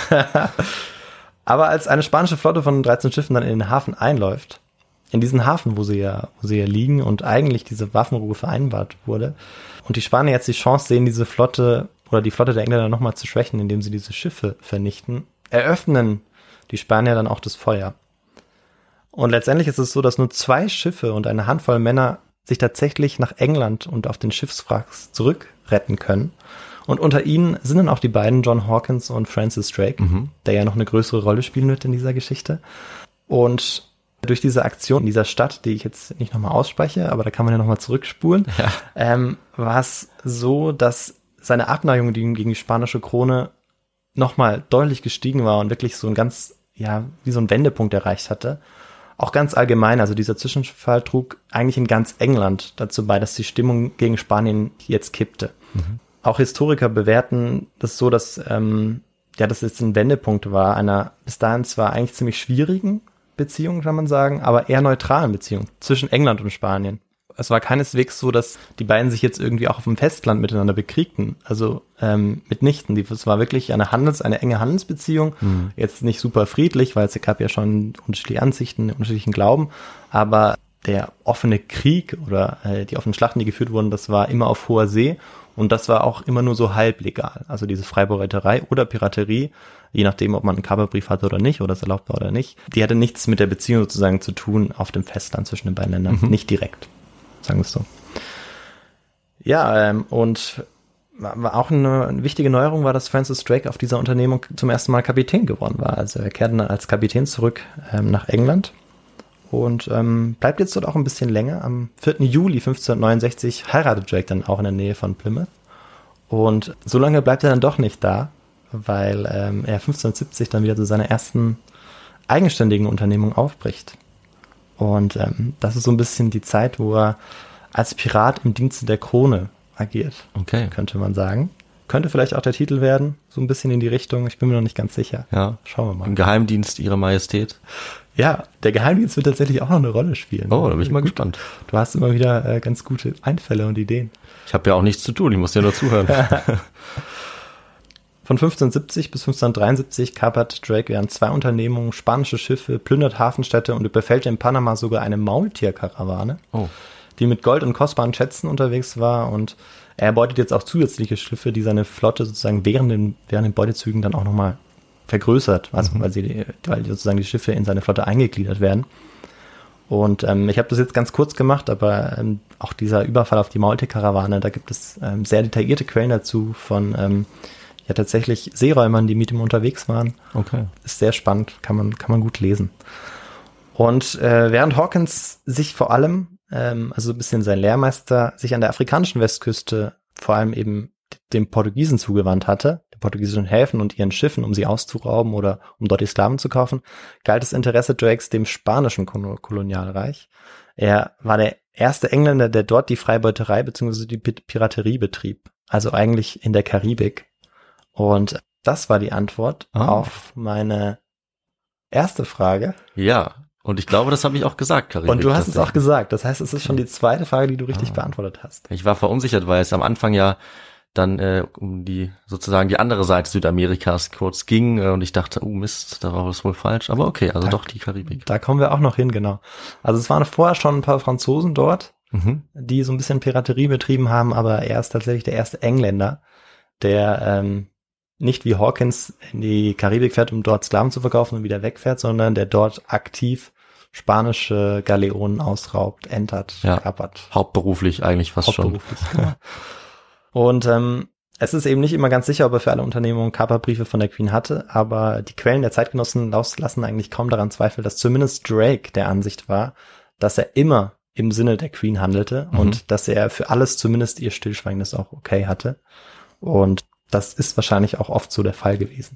Aber als eine spanische Flotte von dreizehn Schiffen dann in den Hafen einläuft, in diesen Hafen, wo sie ja, wo sie ja liegen und eigentlich diese Waffenruhe vereinbart wurde, und die Spanier jetzt die Chance sehen, diese Flotte oder die Flotte der Engländer nochmal zu schwächen, indem sie diese Schiffe vernichten, eröffnen die Spanier dann auch das Feuer. Und letztendlich ist es so, dass nur zwei Schiffe und eine Handvoll Männer sich tatsächlich nach England und auf den Schiffswracks zurückretten können. Und unter ihnen sind dann auch die beiden, John Hawkins und Francis Drake, mhm. der ja noch eine größere Rolle spielen wird in dieser Geschichte. Und durch diese Aktion in dieser Stadt, die ich jetzt nicht nochmal ausspreche, aber da kann man ja nochmal zurückspulen, ja. ähm, war es so, dass seine Abneigung gegen die spanische Krone nochmal deutlich gestiegen war und wirklich so ein ganz, ja, wie so ein Wendepunkt erreicht hatte. Auch ganz allgemein, also dieser Zwischenfall trug eigentlich in ganz England dazu bei, dass die Stimmung gegen Spanien jetzt kippte. Mhm. Auch Historiker bewerten das so, dass ähm, ja, das jetzt ein Wendepunkt war, einer bis dahin zwar eigentlich ziemlich schwierigen Beziehung, kann man sagen, aber eher neutralen Beziehung zwischen England und Spanien. Es war keineswegs so, dass die beiden sich jetzt irgendwie auch auf dem Festland miteinander bekriegten, also ähm, mitnichten. Es war wirklich eine Handels, eine enge Handelsbeziehung, mhm. jetzt nicht super friedlich, weil es gab ja schon unterschiedliche Ansichten, unterschiedlichen Glauben, aber der offene Krieg oder äh, die offenen Schlachten, die geführt wurden, das war immer auf hoher See und das war auch immer nur so halblegal. Also diese Freibeuterei oder Piraterie, je nachdem, ob man einen Kaperbrief hatte oder nicht oder es erlaubt war oder nicht, die hatte nichts mit der Beziehung sozusagen zu tun auf dem Festland zwischen den beiden Ländern, mhm. nicht direkt, sagen wir es so. Ja, ähm, und war auch eine, eine wichtige Neuerung war, dass Francis Drake auf dieser Unternehmung zum ersten Mal Kapitän geworden war. Also er kehrte dann als Kapitän zurück ähm, nach England und ähm, bleibt jetzt dort auch ein bisschen länger. Am vierten Juli fünfzehnhundertneunundsechzig heiratet Drake dann auch in der Nähe von Plymouth. Und so lange bleibt er dann doch nicht da, weil ähm, er fünfzehnhundertsiebzig dann wieder zu seiner ersten eigenständigen Unternehmung aufbricht. Und ähm, das ist so ein bisschen die Zeit, wo er als Pirat im Dienste der Krone agiert, okay. könnte man sagen. Könnte vielleicht auch der Titel werden, so ein bisschen in die Richtung. Ich bin mir noch nicht ganz sicher. Ja. Schauen wir mal. Im Geheimdienst Ihrer Majestät. Ja, der Geheimdienst wird tatsächlich auch noch eine Rolle spielen. Oh, da bin ich mal gespannt. Du hast immer wieder äh, ganz gute Einfälle und Ideen. Ich habe ja auch nichts zu tun, ich muss dir nur zuhören. Von fünfzehnhundertsiebzig bis fünfzehnhundertdreiundsiebzig kapert Drake während zwei Unternehmungen spanische Schiffe, plündert Hafenstädte und überfällt in Panama sogar eine Maultierkarawane, oh. die mit Gold und kostbaren Schätzen unterwegs war, und er erbeutet jetzt auch zusätzliche Schiffe, die seine Flotte sozusagen während den, während den Beutezügen dann auch nochmal vergrößert, also mhm. weil sie weil sozusagen die Schiffe in seine Flotte eingegliedert werden. Und ähm, ich habe das jetzt ganz kurz gemacht, aber ähm, auch dieser Überfall auf die Maultierkarawane, da gibt es ähm, sehr detaillierte Quellen dazu von ähm, ja tatsächlich Seeräumern, die mit ihm unterwegs waren. Okay. Ist sehr spannend, kann man kann man gut lesen. Und äh, während Hawkins sich vor allem, ähm, also ein bisschen sein Lehrmeister, sich an der afrikanischen Westküste vor allem eben den Portugiesen zugewandt hatte, den portugiesischen Häfen und ihren Schiffen, um sie auszurauben oder um dort die Sklaven zu kaufen, galt das Interesse Drakes dem spanischen Kolonialreich. Er war der erste Engländer, der dort die Freibeuterei bzw. die Piraterie betrieb, also eigentlich in der Karibik. Und das war die Antwort oh. auf meine erste Frage. Ja, und ich glaube, das habe ich auch gesagt, Karibik. Und du hast es auch gesagt. Das heißt, es ist schon die zweite Frage, die du richtig ah. beantwortet hast. Ich war verunsichert, weil es am Anfang ja dann äh, um die sozusagen die andere Seite Südamerikas kurz ging äh, und ich dachte, oh Mist, da war das wohl falsch. Aber okay, also da, doch die Karibik. Da kommen wir auch noch hin, genau. Also es waren vorher schon ein paar Franzosen dort, mhm. die so ein bisschen Piraterie betrieben haben, aber er ist tatsächlich der erste Engländer, der ähm, nicht wie Hawkins in die Karibik fährt, um dort Sklaven zu verkaufen und wieder wegfährt, sondern der dort aktiv spanische Galeonen ausraubt, entert, ja, kapert. Hauptberuflich eigentlich fast Hauptberuflich, schon. Genau. Und ähm, es ist eben nicht immer ganz sicher, ob er für alle Unternehmungen Kaperbriefe von der Queen hatte, aber die Quellen der Zeitgenossen lassen eigentlich kaum daran Zweifel, dass zumindest Drake der Ansicht war, dass er immer im Sinne der Queen handelte mhm. und dass er für alles zumindest ihr Stillschweigendes auch okay hatte. Und das ist wahrscheinlich auch oft so der Fall gewesen.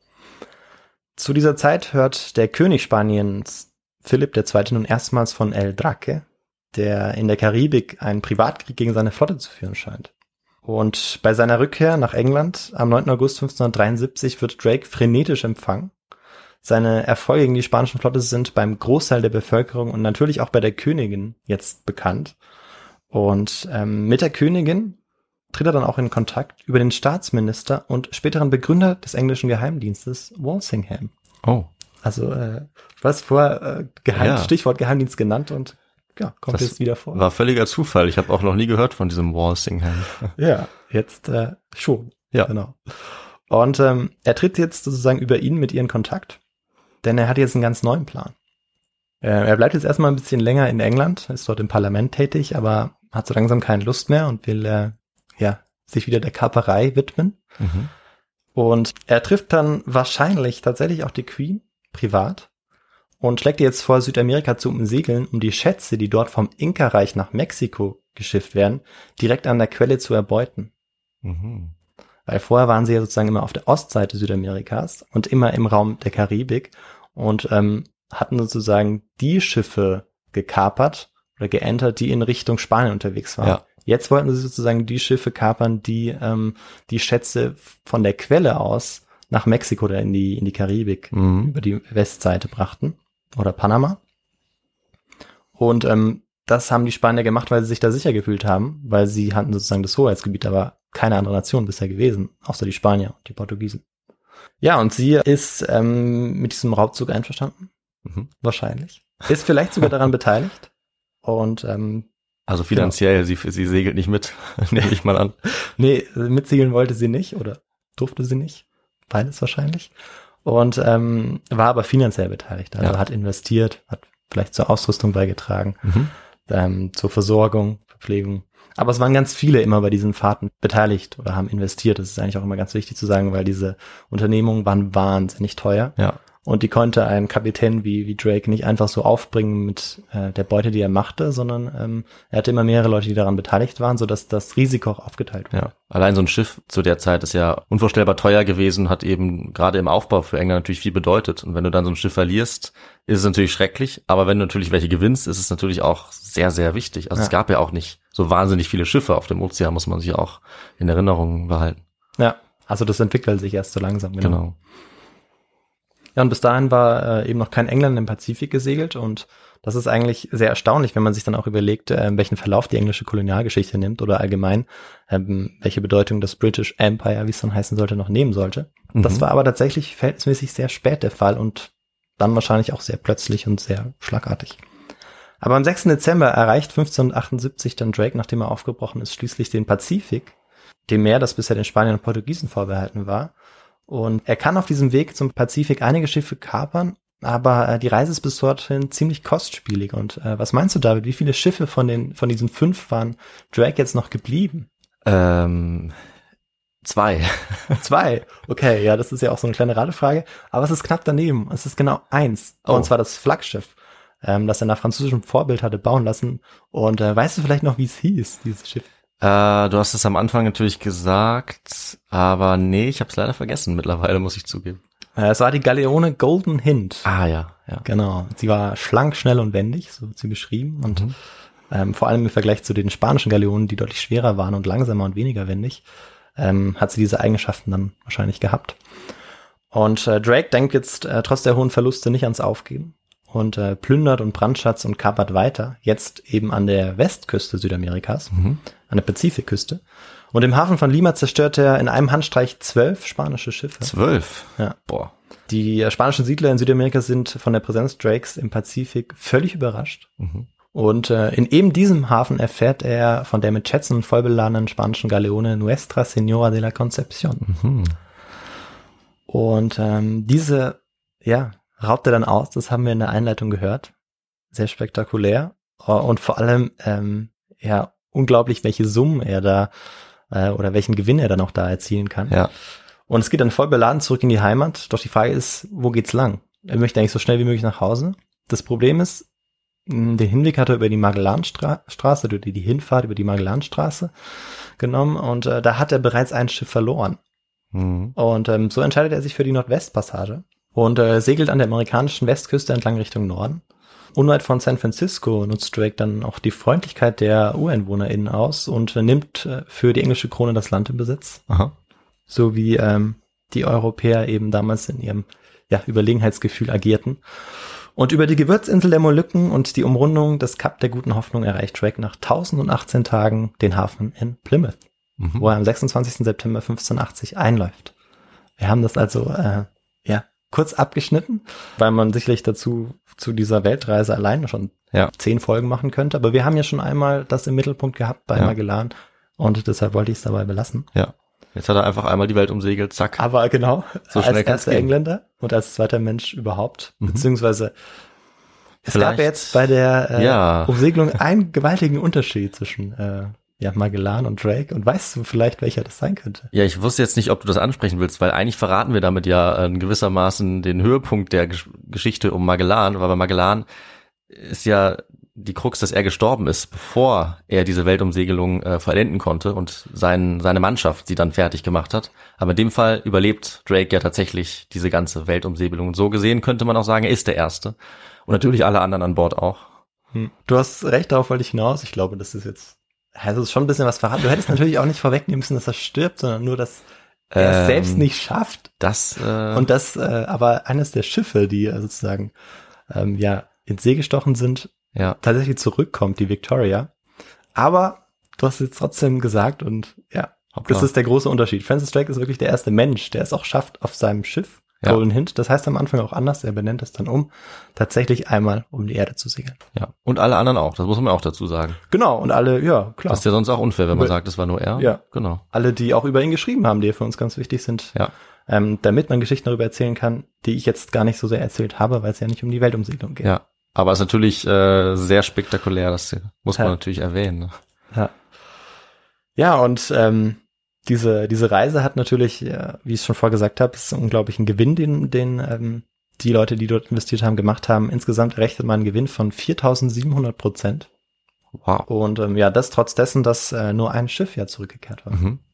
Zu dieser Zeit hört der König Spaniens, Philipp der Zweite, nun erstmals von El Draque, der in der Karibik einen Privatkrieg gegen seine Flotte zu führen scheint. Und bei seiner Rückkehr nach England am neunten August fünfzehnhundertdreiundsiebzig wird Drake frenetisch empfangen. Seine Erfolge gegen die spanischen Flotte sind beim Großteil der Bevölkerung und natürlich auch bei der Königin jetzt bekannt. Und ähm, mit der Königin tritt er dann auch in Kontakt über den Staatsminister und späteren Begründer des englischen Geheimdienstes, Walsingham. Oh. Also, äh, was vorher äh, Geheim, Ja. Stichwort Geheimdienst genannt und ja, kommt Das jetzt wieder vor. War völliger Zufall. Ich habe auch noch nie gehört von diesem Walsingham. Ja, jetzt äh, schon. Ja. Genau. Und ähm, er tritt jetzt sozusagen über ihn mit ihr in Kontakt, denn er hat jetzt einen ganz neuen Plan. Äh, er bleibt jetzt erstmal ein bisschen länger in England, ist dort im Parlament tätig, aber hat so langsam keine Lust mehr und will äh, ja sich wieder der Kaperei widmen. Mhm. Und er trifft dann wahrscheinlich tatsächlich auch die Queen privat und schlägt ihr jetzt vor, Südamerika zu umsegeln, um die Schätze, die dort vom Inka-Reich nach Mexiko geschifft werden, direkt an der Quelle zu erbeuten. Mhm. Weil vorher waren sie ja sozusagen immer auf der Ostseite Südamerikas und immer im Raum der Karibik und ähm, hatten sozusagen die Schiffe gekapert oder geentert, die in Richtung Spanien unterwegs waren. Ja. Jetzt wollten sie sozusagen die Schiffe kapern, die ähm, die Schätze von der Quelle aus nach Mexiko oder in die in die Karibik Mhm. über die Westseite brachten oder Panama. Und ähm, das haben die Spanier gemacht, weil sie sich da sicher gefühlt haben, weil sie hatten sozusagen das Hoheitsgebiet, aber keine andere Nation bisher gewesen, außer die Spanier und die Portugiesen. Ja, und sie ist ähm, mit diesem Raubzug einverstanden, Mhm. wahrscheinlich. Ist vielleicht sogar daran beteiligt. Und ähm, Also finanziell, sie, sie segelt nicht mit, nehme ich mal an. nee, mitsegeln wollte sie nicht oder durfte sie nicht. Beides wahrscheinlich. Und ähm, war aber finanziell beteiligt. Also Ja. hat investiert, hat vielleicht zur Ausrüstung beigetragen, Mhm. ähm, zur Versorgung, Verpflegung. Aber es waren ganz viele immer bei diesen Fahrten beteiligt oder haben investiert. Das ist eigentlich auch immer ganz wichtig zu sagen, weil diese Unternehmungen waren wahnsinnig teuer. Ja. Und die konnte ein Kapitän wie, wie Drake nicht einfach so aufbringen mit äh, der Beute, die er machte, sondern ähm, er hatte immer mehrere Leute, die daran beteiligt waren, sodass das Risiko auch aufgeteilt wurde. Ja, allein so ein Schiff zu der Zeit ist ja unvorstellbar teuer gewesen, hat eben gerade im Aufbau für England natürlich viel bedeutet. Und wenn du dann so ein Schiff verlierst, ist es natürlich schrecklich. Aber wenn du natürlich welche gewinnst, ist es natürlich auch sehr, sehr wichtig. Also Ja. es gab ja auch nicht so wahnsinnig viele Schiffe auf dem Ozean, muss man sich auch in Erinnerung behalten. Ja, also das entwickelt sich erst so langsam. Genau. Genau. Ja, und bis dahin war äh, eben noch kein Engländer im Pazifik gesegelt und das ist eigentlich sehr erstaunlich, wenn man sich dann auch überlegt, äh, welchen Verlauf die englische Kolonialgeschichte nimmt oder allgemein, ähm, welche Bedeutung das British Empire, wie es dann heißen sollte, noch nehmen sollte. Mhm. Das war aber tatsächlich verhältnismäßig sehr spät der Fall und dann wahrscheinlich auch sehr plötzlich und sehr schlagartig. Aber am sechsten Dezember erreicht fünfzehnhundertachtundsiebzig dann Drake, nachdem er aufgebrochen ist, schließlich den Pazifik, dem Meer, das bisher den Spaniern und Portugiesen vorbehalten war. Und er kann auf diesem Weg zum Pazifik einige Schiffe kapern, aber äh, die Reise ist bis dorthin ziemlich kostspielig. Und äh, was meinst du, David? Wie viele Schiffe von den von diesen fünf waren Drake jetzt noch geblieben? Ähm, zwei. Zwei. Okay, ja, das ist ja auch so eine kleine Radefrage. Aber es ist knapp daneben. Es ist genau eins. Oh. Und zwar das Flaggschiff, ähm, das er nach französischem Vorbild hatte bauen lassen. Und äh, weißt du vielleicht noch, wie es hieß, dieses Schiff? Äh, du hast es am Anfang natürlich gesagt, aber nee, ich habe es leider vergessen mittlerweile, muss ich zugeben. Äh, es war die Galeone Golden Hind. Ah ja, ja. Genau. Sie war schlank, schnell und wendig, so wird sie beschrieben. Und Mhm. ähm, vor allem im Vergleich zu den spanischen Galeonen, die deutlich schwerer waren und langsamer und weniger wendig, ähm, hat sie diese Eigenschaften dann wahrscheinlich gehabt. Und äh, Drake denkt jetzt äh, trotz der hohen Verluste nicht ans Aufgeben und äh, plündert und brandschatzt und kapert weiter, jetzt eben an der Westküste Südamerikas, Mhm. an der Pazifikküste. Und im Hafen von Lima zerstört er in einem Handstreich zwölf spanische Schiffe. Zwölf? Ja. Boah. Die äh, spanischen Siedler in Südamerika sind von der Präsenz Drakes im Pazifik völlig überrascht. Mhm. Und äh, in eben diesem Hafen erfährt er von der mit Schätzen vollbeladenen spanischen Galeone Nuestra Señora de la Concepción. Mhm. Und ähm, diese, ja, raubt er dann aus, das haben wir in der Einleitung gehört. Sehr spektakulär. Uh, und vor allem, ähm, ja, unglaublich, welche Summen er da äh, oder welchen Gewinn er dann auch da erzielen kann. Ja. Und es geht dann voll beladen zurück in die Heimat. Doch die Frage ist, wo geht's lang? Er möchte eigentlich so schnell wie möglich nach Hause. Das Problem ist, mh, den Hinweg hat er über die Magellanstraße, oder die, die Hinfahrt über die Magellanstraße genommen. Und äh, da hat er bereits ein Schiff verloren. Mhm. Und ähm, so entscheidet er sich für die Nordwestpassage und äh, segelt an der amerikanischen Westküste entlang Richtung Norden. Unweit von San Francisco nutzt Drake dann auch die Freundlichkeit der UreinwohnerInnen aus und äh, nimmt äh, für die englische Krone das Land in Besitz. Aha. So wie ähm, die Europäer eben damals in ihrem ja, Überlegenheitsgefühl agierten. Und über die Gewürzinsel der Molukken und die Umrundung des Kap der Guten Hoffnung erreicht Drake nach tausendachtzehn Tagen den Hafen in Plymouth, mhm. wo er am sechsundzwanzigsten September fünfzehnhundertachtzig einläuft. Wir haben das also äh, ja kurz abgeschnitten, weil man sicherlich dazu zu dieser Weltreise alleine schon ja. zehn Folgen machen könnte. Aber wir haben ja schon einmal das im Mittelpunkt gehabt bei ja. Magellan und deshalb wollte ich es dabei belassen. Ja. Jetzt hat er einfach einmal die Welt umsegelt, zack. Aber genau, so als erster Engländer und als zweiter Mensch überhaupt, mhm. beziehungsweise es Vielleicht, gab ja jetzt bei der äh, ja. Umsegelung einen gewaltigen Unterschied zwischen äh, ja, Magellan und Drake. Und weißt du vielleicht, welcher das sein könnte? Ja, ich wusste jetzt nicht, ob du das ansprechen willst, weil eigentlich verraten wir damit ja in gewissermaßen den Höhepunkt der Gesch- Geschichte um Magellan, weil bei Magellan ist ja die Krux, dass er gestorben ist, bevor er diese Weltumsegelung äh, vollenden konnte und sein, seine Mannschaft sie dann fertig gemacht hat. Aber in dem Fall überlebt Drake ja tatsächlich diese ganze Weltumsegelung. Und so gesehen könnte man auch sagen, er ist der Erste. Und natürlich alle anderen an Bord auch. Hm. Du hast recht, darauf wollte ich hinaus. Ich glaube, das ist jetzt, also ist schon ein bisschen was verraten. Du hättest natürlich auch nicht vorwegnehmen müssen, dass er stirbt, sondern nur, dass er es ähm, selbst nicht schafft. Das, äh, Und das, äh, aber eines der Schiffe, die äh, sozusagen ähm, ja ins See gestochen sind, ja. tatsächlich zurückkommt, die Victoria. Aber du hast es jetzt trotzdem gesagt und ja, Hoppla. Das ist der große Unterschied. Francis Drake ist wirklich der erste Mensch, der es auch schafft, auf seinem Schiff, ja. Golden Hind, das heißt am Anfang auch anders, er benennt es dann um, tatsächlich einmal um die Erde zu segeln. Ja, und alle anderen auch, das muss man auch dazu sagen. Genau, und alle, ja, klar. Das ist ja sonst auch unfair, wenn man über, sagt, es war nur er. Ja, genau. Alle, die auch über ihn geschrieben haben, die für uns ganz wichtig sind, ja. ähm, damit man Geschichten darüber erzählen kann, die ich jetzt gar nicht so sehr erzählt habe, weil es ja nicht um die Weltumsegelung geht. Ja. Aber es ist natürlich äh, sehr spektakulär, das muss man ja. natürlich erwähnen. Ne? Ja, ja und ähm, diese diese Reise hat natürlich, ja, wie ich es schon vorher gesagt habe, ist ein unglaublichen Gewinn, den, den ähm, die Leute, die dort investiert haben, gemacht haben. Insgesamt errechnet man einen Gewinn von viertausendsiebenhundert Prozent. Wow. Und ähm, ja, das trotz dessen, dass äh, nur ein Schiff ja zurückgekehrt war. Mhm.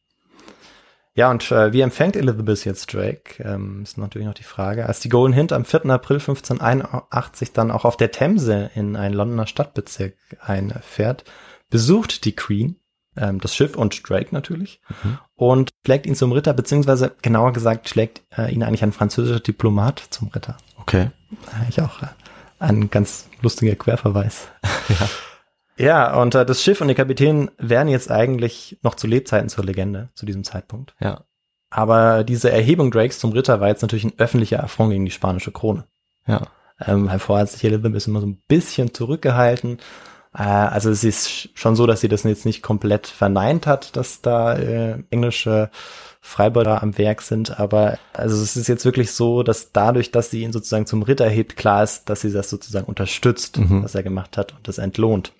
Ja, und äh, wie empfängt Elizabeth jetzt Drake? Ähm, ist natürlich noch die Frage. Als die Golden Hind am vierten April fünfzehnhunderteinundachtzig dann auch auf der Themse in einen Londoner Stadtbezirk einfährt, besucht die Queen ähm, das Schiff und Drake natürlich mhm. und schlägt ihn zum Ritter, beziehungsweise genauer gesagt schlägt äh, ihn eigentlich ein französischer Diplomat zum Ritter. Okay. Eigentlich auch äh, ein ganz lustiger Querverweis. ja. Ja, und äh, das Schiff und der Kapitän wären jetzt eigentlich noch zu Lebzeiten zur Legende, zu diesem Zeitpunkt. Ja. Aber diese Erhebung Drakes zum Ritter war jetzt natürlich ein öffentlicher Affront gegen die spanische Krone. Ja. Ähm, vorher hat sich Elizabeth immer so ein bisschen zurückgehalten. Äh, also es ist schon so, dass sie das jetzt nicht komplett verneint hat, dass da äh, englische Freibeuter am Werk sind. Aber also es ist jetzt wirklich so, dass dadurch, dass sie ihn sozusagen zum Ritter erhebt, klar ist, dass sie das sozusagen unterstützt, mhm. was er gemacht hat und das entlohnt.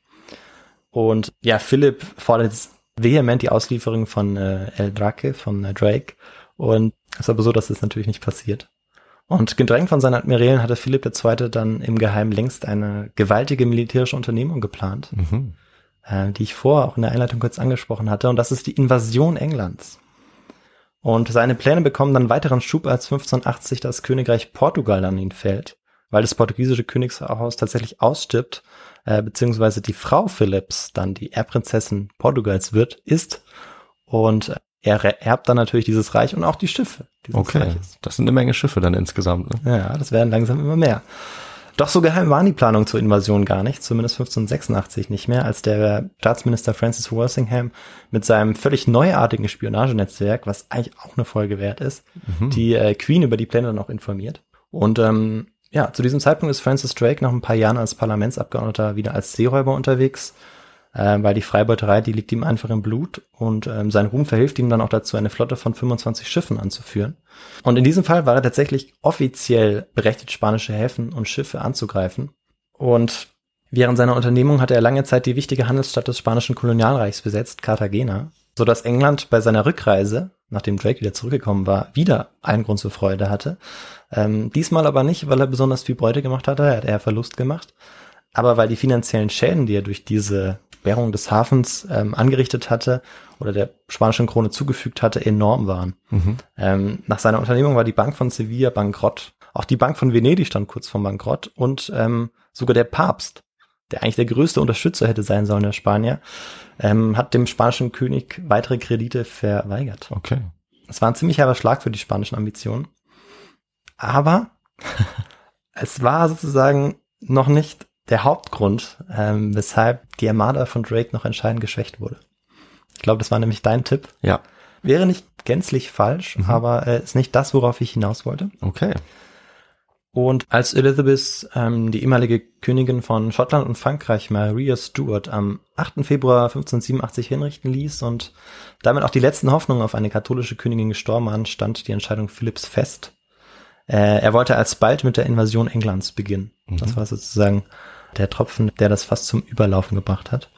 Und ja, Philipp fordert jetzt vehement die Auslieferung von äh, El Drake, von äh, Drake. Und es ist aber so, dass das natürlich nicht passiert. Und gedrängt von seinen Admirälen hatte Philipp der Zweite dann im Geheimen längst eine gewaltige militärische Unternehmung geplant, mhm. äh, die ich vorher auch in der Einleitung kurz angesprochen hatte. Und das ist die Invasion Englands. Und seine Pläne bekommen dann weiteren Schub, als fünfzehnhundertachtzig das Königreich Portugal an ihn fällt, weil das portugiesische Königshaus tatsächlich ausstirbt, äh, beziehungsweise die Frau Philipps dann die Erbprinzessin Portugals wird, ist. Und er erbt dann natürlich dieses Reich und auch die Schiffe dieses Okay, Reiches. Das sind eine Menge Schiffe dann insgesamt. Ne? Ja, das werden langsam immer mehr. Doch so geheim waren die Planungen zur Invasion gar nicht, zumindest fünfzehnhundertsechsundachtzig nicht mehr, als der Staatsminister Francis Walsingham mit seinem völlig neuartigen Spionagenetzwerk, was eigentlich auch eine Folge wert ist, mhm. die äh, Queen über die Pläne dann auch informiert. Und ähm, ja, zu diesem Zeitpunkt ist Francis Drake nach ein paar Jahren als Parlamentsabgeordneter wieder als Seeräuber unterwegs, äh, weil die Freibeuterei, die liegt ihm einfach im Blut und ähm, sein Ruhm verhilft ihm dann auch dazu, eine Flotte von fünfundzwanzig Schiffen anzuführen. Und in diesem Fall war er tatsächlich offiziell berechtigt, spanische Häfen und Schiffe anzugreifen. Und während seiner Unternehmung hatte er lange Zeit die wichtige Handelsstadt des spanischen Kolonialreichs besetzt, Cartagena, sodass England bei seiner Rückreise, nachdem Drake wieder zurückgekommen war, wieder einen Grund zur Freude hatte. Ähm, diesmal aber nicht, weil er besonders viel Beute gemacht hatte, er hat eher Verlust gemacht, aber weil die finanziellen Schäden, die er durch diese Sperrung des Hafens ähm, angerichtet hatte oder der spanischen Krone zugefügt hatte, enorm waren. Mhm. Ähm, nach seiner Unternehmung war die Bank von Sevilla bankrott. Auch die Bank von Venedig stand kurz vor Bankrott und ähm, sogar der Papst, der eigentlich der größte Unterstützer hätte sein sollen, der Spanier, ähm, hat dem spanischen König weitere Kredite verweigert. Okay. Es war ein ziemlich herber Schlag für die spanischen Ambitionen. Aber es war sozusagen noch nicht der Hauptgrund, ähm, weshalb die Armada von Drake noch entscheidend geschwächt wurde. Ich glaube, das war nämlich dein Tipp. Ja. Wäre nicht gänzlich falsch, mhm. aber äh, ist nicht das, worauf ich hinaus wollte. Okay. Und als Elizabeth, ähm, die ehemalige Königin von Schottland und Frankreich, Maria Stuart, am achten Februar fünfzehnhundertsiebenundachtzig hinrichten ließ und damit auch die letzten Hoffnungen auf eine katholische Königin gestorben waren, stand die Entscheidung Philipps fest. Äh, er wollte alsbald mit der Invasion Englands beginnen. Mhm. Das war sozusagen der Tropfen, der das fast zum Überlaufen gebracht hat.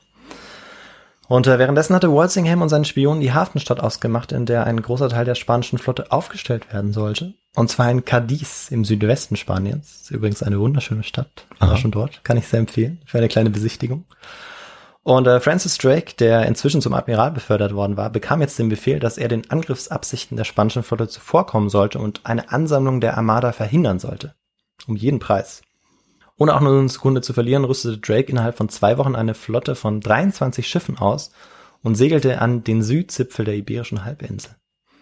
Und äh, währenddessen hatte Walsingham und seine Spionen die Hafenstadt ausgemacht, in der ein großer Teil der spanischen Flotte aufgestellt werden sollte. Und zwar in Cadiz im Südwesten Spaniens. Das ist übrigens eine wunderschöne Stadt. Ich war schon dort. Kann ich sehr empfehlen. Für eine kleine Besichtigung. Und äh, Francis Drake, der inzwischen zum Admiral befördert worden war, bekam jetzt den Befehl, dass er den Angriffsabsichten der spanischen Flotte zuvorkommen sollte und eine Ansammlung der Armada verhindern sollte. Um jeden Preis. Ohne auch nur eine Sekunde zu verlieren, rüstete Drake innerhalb von zwei Wochen eine Flotte von dreiundzwanzig Schiffen aus und segelte an den Südzipfel der Iberischen Halbinsel.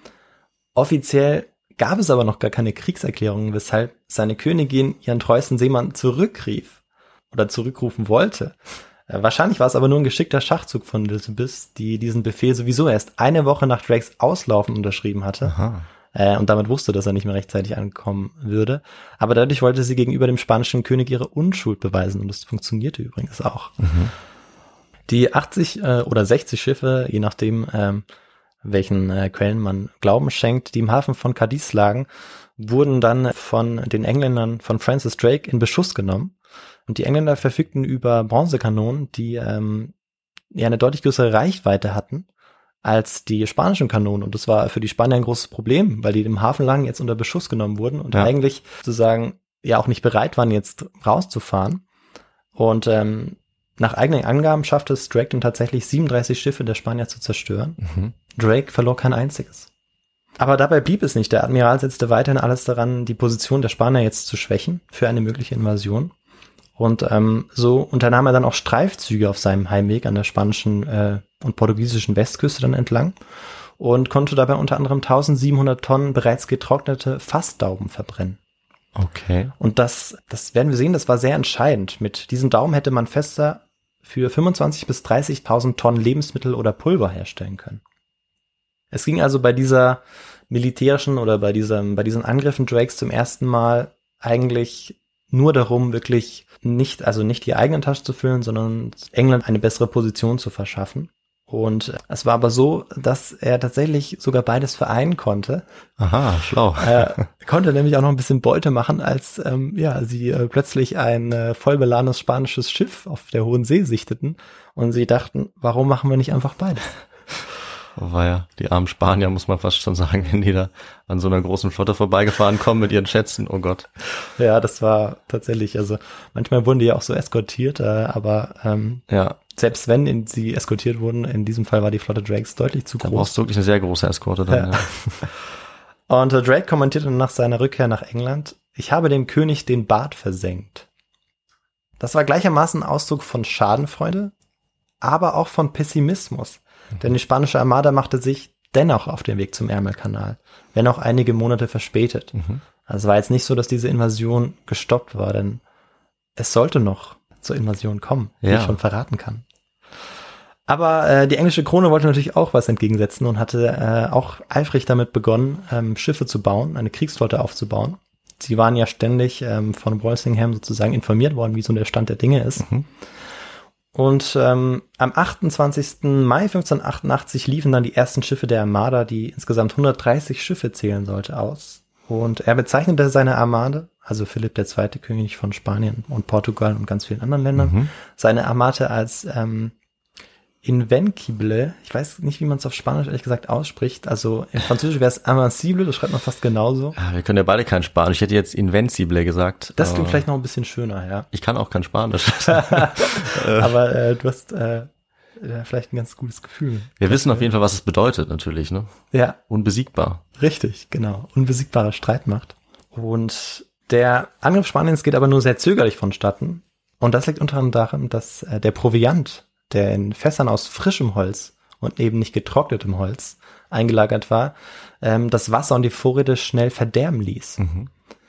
Offiziell gab es aber noch gar keine Kriegserklärungen, weshalb seine Königin ihren treuesten Seemann zurückrief oder zurückrufen wollte. Äh, wahrscheinlich war es aber nur ein geschickter Schachzug von Elizabeth, die diesen Befehl sowieso erst eine Woche nach Drakes Auslaufen unterschrieben hatte. Aha. Äh, und damit wusste, dass er nicht mehr rechtzeitig ankommen würde. Aber dadurch wollte sie gegenüber dem spanischen König ihre Unschuld beweisen und das funktionierte übrigens auch. Mhm. Die achtzig äh, oder sechzig Schiffe, je nachdem, ähm, welchen äh, Quellen man Glauben schenkt, die im Hafen von Cadiz lagen, wurden dann von den Engländern von Francis Drake in Beschuss genommen. Und die Engländer verfügten über Bronzekanonen, die ähm, ja eine deutlich größere Reichweite hatten als die spanischen Kanonen. Und das war für die Spanier ein großes Problem, weil die im Hafen lagen, jetzt unter Beschuss genommen wurden und ja. eigentlich sozusagen ja auch nicht bereit waren, jetzt rauszufahren. Und ähm, nach eigenen Angaben schaffte es Drake dann tatsächlich siebenunddreißig Schiffe der Spanier zu zerstören. Mhm. Drake verlor kein einziges. Aber dabei blieb es nicht. Der Admiral setzte weiterhin alles daran, die Position der Spanier jetzt zu schwächen für eine mögliche Invasion. Und ähm, so unternahm er dann auch Streifzüge auf seinem Heimweg an der spanischen äh, und portugiesischen Westküste dann entlang und konnte dabei unter anderem eintausendsiebenhundert Tonnen bereits getrocknete Fassdauben verbrennen. Okay. Und das, das werden wir sehen, das war sehr entscheidend. Mit diesen Dauben hätte man Fässer für fünfundzwanzigtausend bis dreißigtausend Tonnen Lebensmittel oder Pulver herstellen können. Es ging also bei dieser militärischen oder bei diesem, bei diesen Angriffen Drakes zum ersten Mal eigentlich nur darum, wirklich nicht, also nicht die eigenen Taschen zu füllen, sondern England eine bessere Position zu verschaffen. Und es war aber so, dass er tatsächlich sogar beides vereinen konnte. Aha, schlau. Er konnte nämlich auch noch ein bisschen Beute machen, als ähm, ja sie äh, plötzlich ein äh, vollbeladenes spanisches Schiff auf der Hohen See sichteten und sie dachten, warum machen wir nicht einfach beides? War ja die armen Spanier, muss man fast schon sagen, wenn die da an so einer großen Flotte vorbeigefahren kommen mit ihren Schätzen, oh Gott. Ja, das war tatsächlich, also manchmal wurden die ja auch so eskortiert, äh, aber ähm, ja. selbst wenn in, sie eskortiert wurden, in diesem Fall war die Flotte Drakes deutlich zu da groß. Da brauchst du wirklich eine sehr große Eskorte dann, ja. ja. Und äh, Drake kommentierte nach seiner Rückkehr nach England, ich habe dem König den Bart versenkt. Das war gleichermaßen Ausdruck von Schadenfreude, aber auch von Pessimismus. Denn die spanische Armada machte sich dennoch auf den Weg zum Ärmelkanal, wenn auch einige Monate verspätet. Mhm. Also es war jetzt nicht so, dass diese Invasion gestoppt war, denn es sollte noch zur Invasion kommen, wie ja. ich schon verraten kann. Aber äh, die englische Krone wollte natürlich auch was entgegensetzen und hatte äh, auch eifrig damit begonnen, ähm, Schiffe zu bauen, eine Kriegsflotte aufzubauen. Sie waren ja ständig ähm, von Walsingham sozusagen informiert worden, wie so der Stand der Dinge ist. Mhm. Und ähm, am achtundzwanzigsten Mai fünfzehnhundertachtundachtzig liefen dann die ersten Schiffe der Armada, die insgesamt hundertdreißig Schiffe zählen sollte, aus. Und er bezeichnete seine Armada, also Philipp der Zweite, König von Spanien und Portugal und ganz vielen anderen Ländern, mhm. seine Armada als ähm, Invencible. Ich weiß nicht, wie man es auf Spanisch ehrlich gesagt ausspricht. Also in Französisch wäre es Invincible, das schreibt man fast genauso. Ja, wir können ja beide kein Spanisch. Ich hätte jetzt Invencible gesagt. Das klingt vielleicht noch ein bisschen schöner, ja. Ich kann auch kein Spanisch. Aber äh, du hast äh, vielleicht ein ganz gutes Gefühl. Wir das wissen auf jeden Fall, was es bedeutet natürlich, ne? Ja. Unbesiegbar. Richtig, genau. Unbesiegbare Streitmacht. Und der Angriff Spaniens geht aber nur sehr zögerlich vonstatten. Und das liegt unter anderem daran, dass äh, der Proviant, der in Fässern aus frischem Holz und eben nicht getrocknetem Holz eingelagert war, ähm, das Wasser und die Vorräte schnell verderben ließ. Mhm.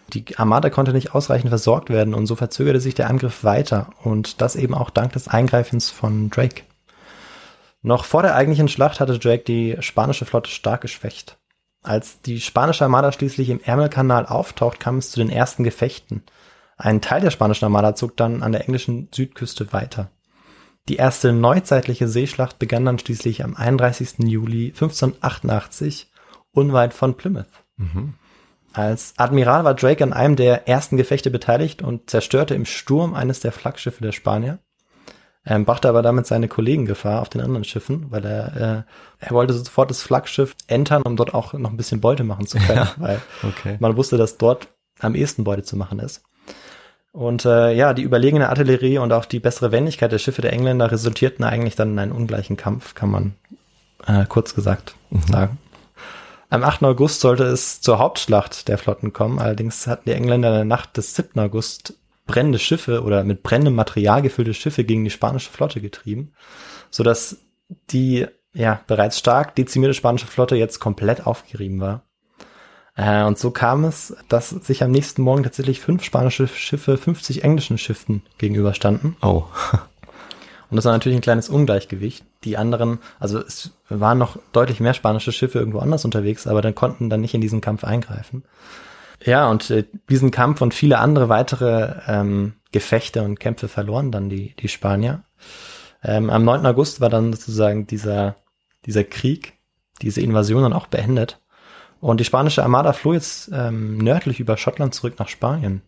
Die Armada konnte nicht ausreichend versorgt werden und so verzögerte sich der Angriff weiter und das eben auch dank des Eingreifens von Drake. Noch vor der eigentlichen Schlacht hatte Drake die spanische Flotte stark geschwächt. Als die spanische Armada schließlich im Ärmelkanal auftaucht, kam es zu den ersten Gefechten. Ein Teil der spanischen Armada zog dann an der englischen Südküste weiter. Die erste neuzeitliche Seeschlacht begann dann schließlich am einunddreißigsten Juli fünfzehnhundertachtundachtzig unweit von Plymouth. Mhm. Als Admiral war Drake an einem der ersten Gefechte beteiligt und zerstörte im Sturm eines der Flaggschiffe der Spanier. Er brachte aber damit seine Kollegen Gefahr auf den anderen Schiffen, weil er äh, er wollte sofort das Flaggschiff entern, um dort auch noch ein bisschen Beute machen zu können, ja, weil okay. man wusste, dass dort am ehesten Beute zu machen ist. Und äh, ja, die überlegene Artillerie und auch die bessere Wendigkeit der Schiffe der Engländer resultierten eigentlich dann in einen ungleichen Kampf, kann man äh, kurz gesagt mhm. sagen. Am achten August sollte es zur Hauptschlacht der Flotten kommen, allerdings hatten die Engländer in der Nacht des siebten August brennende Schiffe oder mit brennendem Material gefüllte Schiffe gegen die spanische Flotte getrieben, sodass die ja bereits stark dezimierte spanische Flotte jetzt komplett aufgerieben war. Äh, und so kam es, dass sich am nächsten Morgen tatsächlich fünf spanische Schiffe fünfzig englischen Schiffen gegenüberstanden. Oh. Und das war natürlich ein kleines Ungleichgewicht. Die anderen, also es waren noch deutlich mehr spanische Schiffe irgendwo anders unterwegs, aber dann konnten dann nicht in diesen Kampf eingreifen. Ja, und äh, diesen Kampf und viele andere weitere ähm, Gefechte und Kämpfe verloren dann die die Spanier. Ähm, am neunten August war dann sozusagen dieser dieser Krieg, diese Invasion dann auch beendet. Und die spanische Armada floh jetzt ähm, nördlich über Schottland zurück nach Spanien.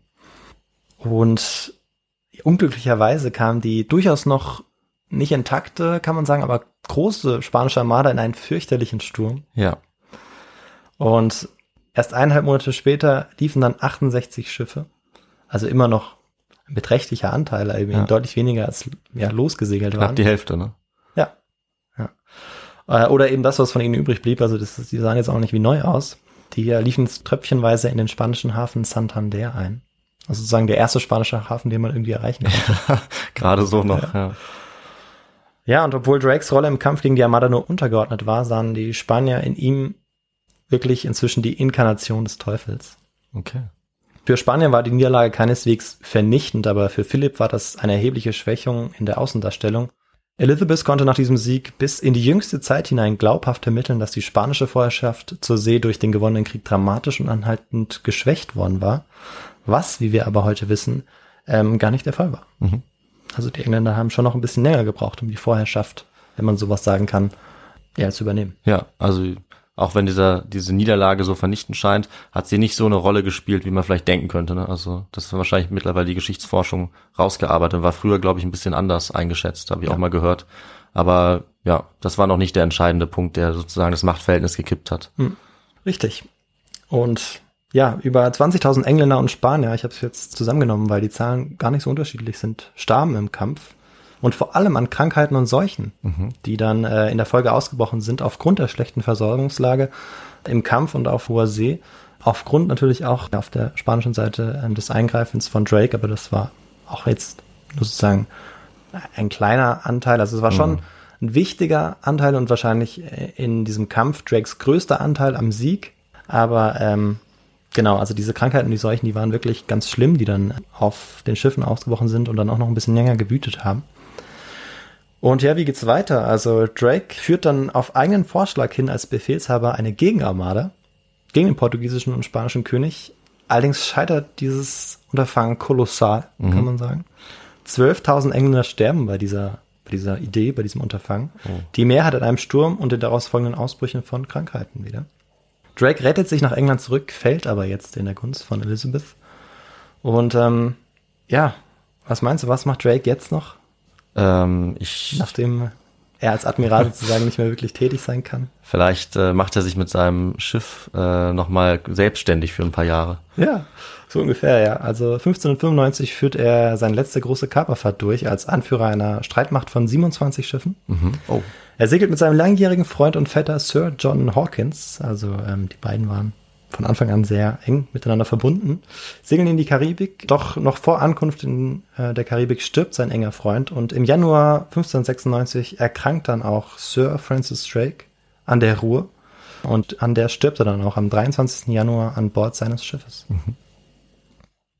Und unglücklicherweise kam die durchaus noch nicht intakte, kann man sagen, aber große spanische Armada in einen fürchterlichen Sturm. Ja. Und erst eineinhalb Monate später liefen dann achtundsechzig Schiffe. Also immer noch ein beträchtlicher Anteil, eben ja. deutlich weniger als ja, losgesegelt waren. Knapp die Hälfte, ne? Ja. ja. Oder eben das, was von ihnen übrig blieb. Also das, die sahen jetzt auch nicht wie neu aus. Die liefen tröpfchenweise in den spanischen Hafen Santander ein. Also sozusagen der erste spanische Hafen, den man irgendwie erreichen konnte. Gerade so noch, ja. ja. Ja, und obwohl Drakes Rolle im Kampf gegen die Armada nur untergeordnet war, sahen die Spanier in ihm wirklich inzwischen die Inkarnation des Teufels. Okay. Für Spanien war die Niederlage keineswegs vernichtend, aber für Philipp war das eine erhebliche Schwächung in der Außendarstellung. Elizabeth konnte nach diesem Sieg bis in die jüngste Zeit hinein glaubhaft vermitteln, dass die spanische Vorherrschaft zur See durch den gewonnenen Krieg dramatisch und anhaltend geschwächt worden war, was, wie wir aber heute wissen, ähm, gar nicht der Fall war. Mhm. Also die Engländer haben schon noch ein bisschen länger gebraucht, um die Vorherrschaft, wenn man sowas sagen kann, ja, zu übernehmen. Ja, also auch wenn dieser diese Niederlage so vernichtend scheint, hat sie nicht so eine Rolle gespielt, wie man vielleicht denken könnte. Ne? Also das ist wahrscheinlich mittlerweile die Geschichtsforschung rausgearbeitet. War früher, glaube ich, ein bisschen anders eingeschätzt, habe ich ja. auch mal gehört. Aber ja, das war noch nicht der entscheidende Punkt, der sozusagen das Machtverhältnis gekippt hat. Hm. Richtig. Und ja, über zwanzigtausend Engländer und Spanier, ich habe es jetzt zusammengenommen, weil die Zahlen gar nicht so unterschiedlich sind, starben im Kampf. Und vor allem an Krankheiten und Seuchen, mhm. die dann äh, in der Folge ausgebrochen sind, aufgrund der schlechten Versorgungslage im Kampf und auf hoher See. Aufgrund natürlich auch auf der spanischen Seite äh, des Eingreifens von Drake, aber das war auch jetzt sozusagen ein kleiner Anteil. Also es war schon mhm. ein wichtiger Anteil und wahrscheinlich in diesem Kampf Drakes größter Anteil am Sieg. Aber ähm, genau, also diese Krankheiten und die Seuchen, die waren wirklich ganz schlimm, die dann auf den Schiffen ausgebrochen sind und dann auch noch ein bisschen länger gewütet haben. Und ja, wie geht's weiter? Also Drake führt dann auf eigenen Vorschlag hin als Befehlshaber eine Gegenarmada gegen den portugiesischen und spanischen König. Allerdings scheitert dieses Unterfangen kolossal, mhm. kann man sagen. zwölftausend Engländer sterben bei dieser, bei dieser Idee, bei diesem Unterfangen. Oh. Die Mehrheit in einem Sturm und den daraus folgenden Ausbrüchen von Krankheiten wieder. Drake rettet sich nach England zurück, fällt aber jetzt in der Gunst von Elizabeth. Und ähm, ja, was meinst du, was macht Drake jetzt noch? Ähm, ich Nachdem er als Admiral sozusagen nicht mehr wirklich tätig sein kann. Vielleicht äh, macht er sich mit seinem Schiff äh, nochmal selbstständig für ein paar Jahre. Ja, so ungefähr, ja. Also fünfzehnhundertfünfundneunzig führt er seine letzte große Kaperfahrt durch als Anführer einer Streitmacht von siebenundzwanzig Schiffen. Mhm. Oh. Er segelt mit seinem langjährigen Freund und Vetter Sir John Hawkins, also ähm, die beiden waren von Anfang an sehr eng miteinander verbunden, segeln in die Karibik. Doch noch vor Ankunft in äh, der Karibik stirbt sein enger Freund und im Januar fünfzehnhundertsechsundneunzig erkrankt dann auch Sir Francis Drake an der Ruhr und an der stirbt er dann auch am dreiundzwanzigsten Januar an Bord seines Schiffes. Mhm.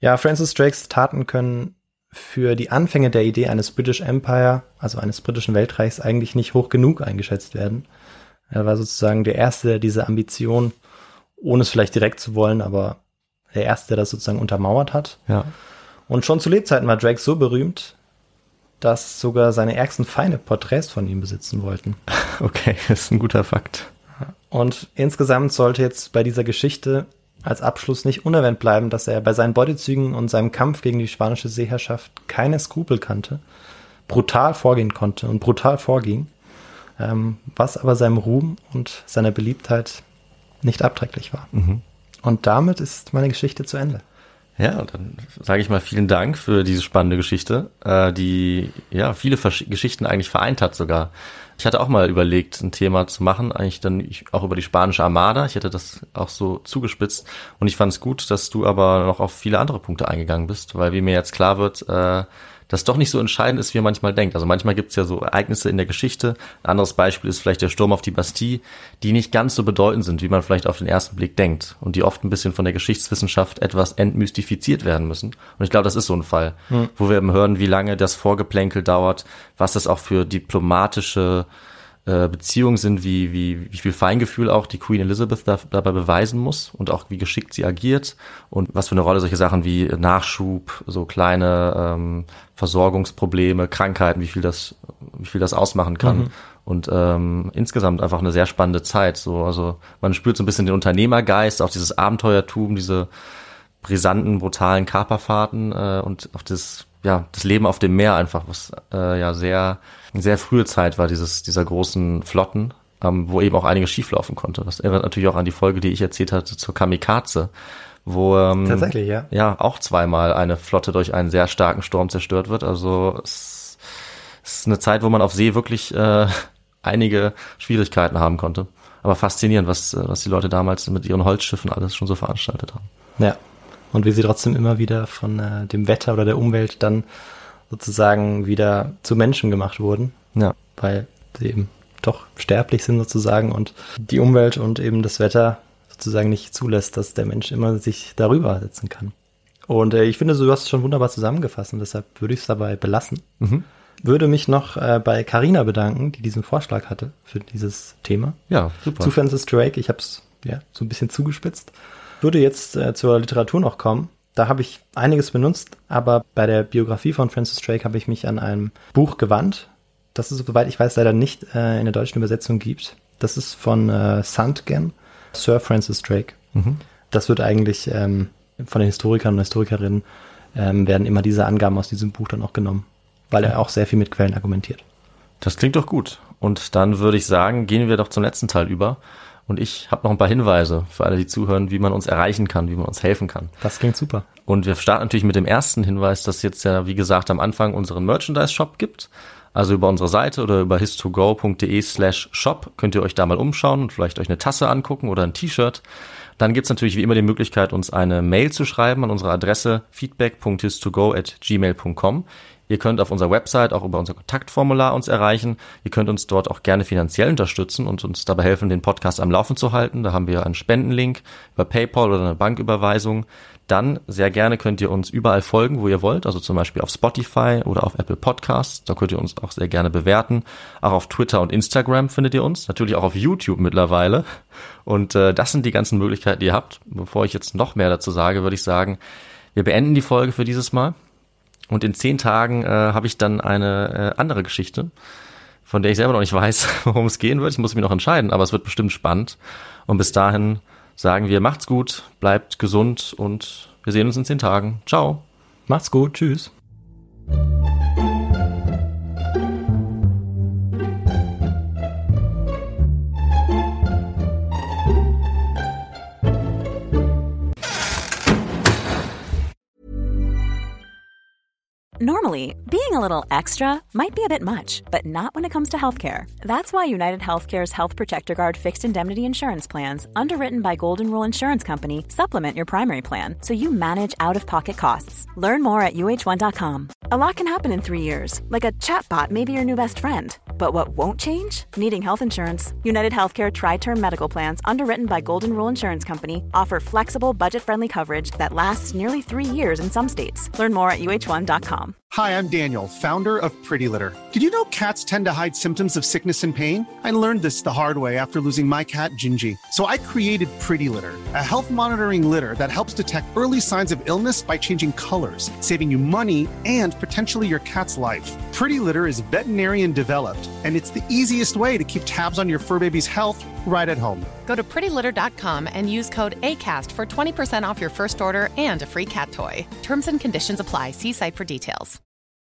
Ja, Francis Drakes Taten können für die Anfänge der Idee eines British Empire, also eines britischen Weltreichs, eigentlich nicht hoch genug eingeschätzt werden. Er war sozusagen der Erste, der diese Ambition, ohne es vielleicht direkt zu wollen, aber der Erste, der das sozusagen untermauert hat. Ja. Und schon zu Lebzeiten war Drake so berühmt, dass sogar seine ärgsten Feinde Porträts von ihm besitzen wollten. Okay, das ist ein guter Fakt. Und insgesamt sollte jetzt bei dieser Geschichte als Abschluss nicht unerwähnt bleiben, dass er bei seinen Beutezügen und seinem Kampf gegen die spanische Seeherrschaft keine Skrupel kannte, brutal vorgehen konnte und brutal vorging, ähm, was aber seinem Ruhm und seiner Beliebtheit nicht abträglich war. Mhm. Und damit ist meine Geschichte zu Ende. Ja, dann sage ich mal vielen Dank für diese spannende Geschichte, äh, die ja viele Versch- Geschichten eigentlich vereint hat sogar. Ich hatte auch mal überlegt, ein Thema zu machen, eigentlich dann ich, auch über die spanische Armada. Ich hätte das auch so zugespitzt und ich fand es gut, dass du aber noch auf viele andere Punkte eingegangen bist, weil wie mir jetzt klar wird, äh, das doch nicht so entscheidend ist, wie man manchmal denkt. Also manchmal gibt es ja so Ereignisse in der Geschichte. Ein anderes Beispiel ist vielleicht der Sturm auf die Bastille, die nicht ganz so bedeutend sind, wie man vielleicht auf den ersten Blick denkt und die oft ein bisschen von der Geschichtswissenschaft etwas entmystifiziert werden müssen. Und ich glaube, das ist so ein Fall, hm. wo wir eben hören, wie lange das Vorgeplänkel dauert, was das auch für diplomatische äh, Beziehungen sind, wie, wie, wie viel Feingefühl auch die Queen Elizabeth da, dabei beweisen muss und auch wie geschickt sie agiert und was für eine Rolle solche Sachen wie Nachschub, so kleine ähm, Versorgungsprobleme, Krankheiten, wie viel das, wie viel das ausmachen kann. Mhm. Und ähm, insgesamt einfach eine sehr spannende Zeit. So, also man spürt so ein bisschen den Unternehmergeist, auch dieses Abenteuertum, diese brisanten, brutalen Kaperfahrten äh, und auch das, ja, das Leben auf dem Meer einfach, was äh, ja sehr, sehr frühe Zeit war, dieses, dieser großen Flotten, ähm, wo eben auch einiges schieflaufen konnte. Das erinnert natürlich auch an die Folge, die ich erzählt hatte zur Kamikaze, wo ähm, tatsächlich, ja. ja auch zweimal eine Flotte durch einen sehr starken Sturm zerstört wird. Also es, es ist eine Zeit, wo man auf See wirklich äh, einige Schwierigkeiten haben konnte. Aber faszinierend, was, was die Leute damals mit ihren Holzschiffen alles schon so veranstaltet haben. Ja. Und wie sie trotzdem immer wieder von äh, dem Wetter oder der Umwelt dann sozusagen wieder zu Menschen gemacht wurden. Ja. Weil sie eben doch sterblich sind sozusagen und die Umwelt und eben das Wetter sozusagen nicht zulässt, dass der Mensch immer sich darüber setzen kann. Und äh, ich finde, du hast es schon wunderbar zusammengefasst und deshalb würde ich es dabei belassen. Mhm. Würde mich noch äh, bei Carina bedanken, die diesen Vorschlag hatte für dieses Thema. Ja, super. Zu Francis Drake. Ich habe es ja so ein bisschen zugespitzt. Würde jetzt äh, zur Literatur noch kommen. Da habe ich einiges benutzt, aber bei der Biografie von Francis Drake habe ich mich an einem Buch gewandt, das es, soweit ich weiß, leider nicht äh, in der deutschen Übersetzung gibt. Das ist von äh, Sandgen, Sir Francis Drake. Mhm. Das wird eigentlich ähm, von den Historikern und Historikerinnen ähm, werden immer diese Angaben aus diesem Buch dann auch genommen, weil er auch sehr viel mit Quellen argumentiert. Das klingt doch gut. Und dann würde ich sagen, gehen wir doch zum letzten Teil über. Und ich habe noch ein paar Hinweise für alle, die zuhören, wie man uns erreichen kann, wie man uns helfen kann. Das klingt super. Und wir starten natürlich mit dem ersten Hinweis, dass es jetzt ja, wie gesagt, am Anfang unseren Merchandise-Shop gibt. Also über unsere Seite oder über histogo.de slash shop könnt ihr euch da mal umschauen und vielleicht euch eine Tasse angucken oder ein T-Shirt. Dann gibt's natürlich wie immer die Möglichkeit, uns eine Mail zu schreiben an unsere Adresse feedback punkt histogo at gmail punkt com. Ihr könnt auf unserer Website auch über unser Kontaktformular uns erreichen. Ihr könnt uns dort auch gerne finanziell unterstützen und uns dabei helfen, den Podcast am Laufen zu halten. Da haben wir einen Spendenlink über PayPal oder eine Banküberweisung. Dann sehr gerne könnt ihr uns überall folgen, wo ihr wollt. Also zum Beispiel auf Spotify oder auf Apple Podcasts. Da könnt ihr uns auch sehr gerne bewerten. Auch auf Twitter und Instagram findet ihr uns. Natürlich auch auf YouTube mittlerweile. Und äh, das sind die ganzen Möglichkeiten, die ihr habt. Bevor ich jetzt noch mehr dazu sage, würde ich sagen, wir beenden die Folge für dieses Mal. Und in zehn Tagen äh, habe ich dann eine äh, andere Geschichte, von der ich selber noch nicht weiß, worum es gehen wird. Ich muss mich noch entscheiden, aber es wird bestimmt spannend. Und bis dahin sagen wir, macht's gut, bleibt gesund und wir sehen uns in zehn Tagen. Ciao. Macht's gut, tschüss. Normally, being a little extra might be a bit much, but not when it comes to healthcare. That's why United Healthcare's Health Protector Guard fixed indemnity insurance plans, underwritten by Golden Rule Insurance Company, supplement your primary plan so you manage out-of-pocket costs. Learn more at U H one dot com. A lot can happen in three years, like a chatbot may be your new best friend. But what won't change? Needing health insurance. United Healthcare Tri-Term Medical Plans, underwritten by Golden Rule Insurance Company, offer flexible, budget-friendly coverage that lasts nearly three years in some states. Learn more at U H one dot com. Hi, I'm Daniel, founder of Pretty Litter. Did you know cats tend to hide symptoms of sickness and pain? I learned this the hard way after losing my cat, Gingy. So I created Pretty Litter, a health monitoring litter that helps detect early signs of illness by changing colors, saving you money and potentially your cat's life. Pretty Litter is veterinarian developed, and it's the easiest way to keep tabs on your fur baby's health right at home. Go to pretty litter dot com and use code ACAST for twenty percent off your first order and a free cat toy. Terms and conditions apply. See site for details.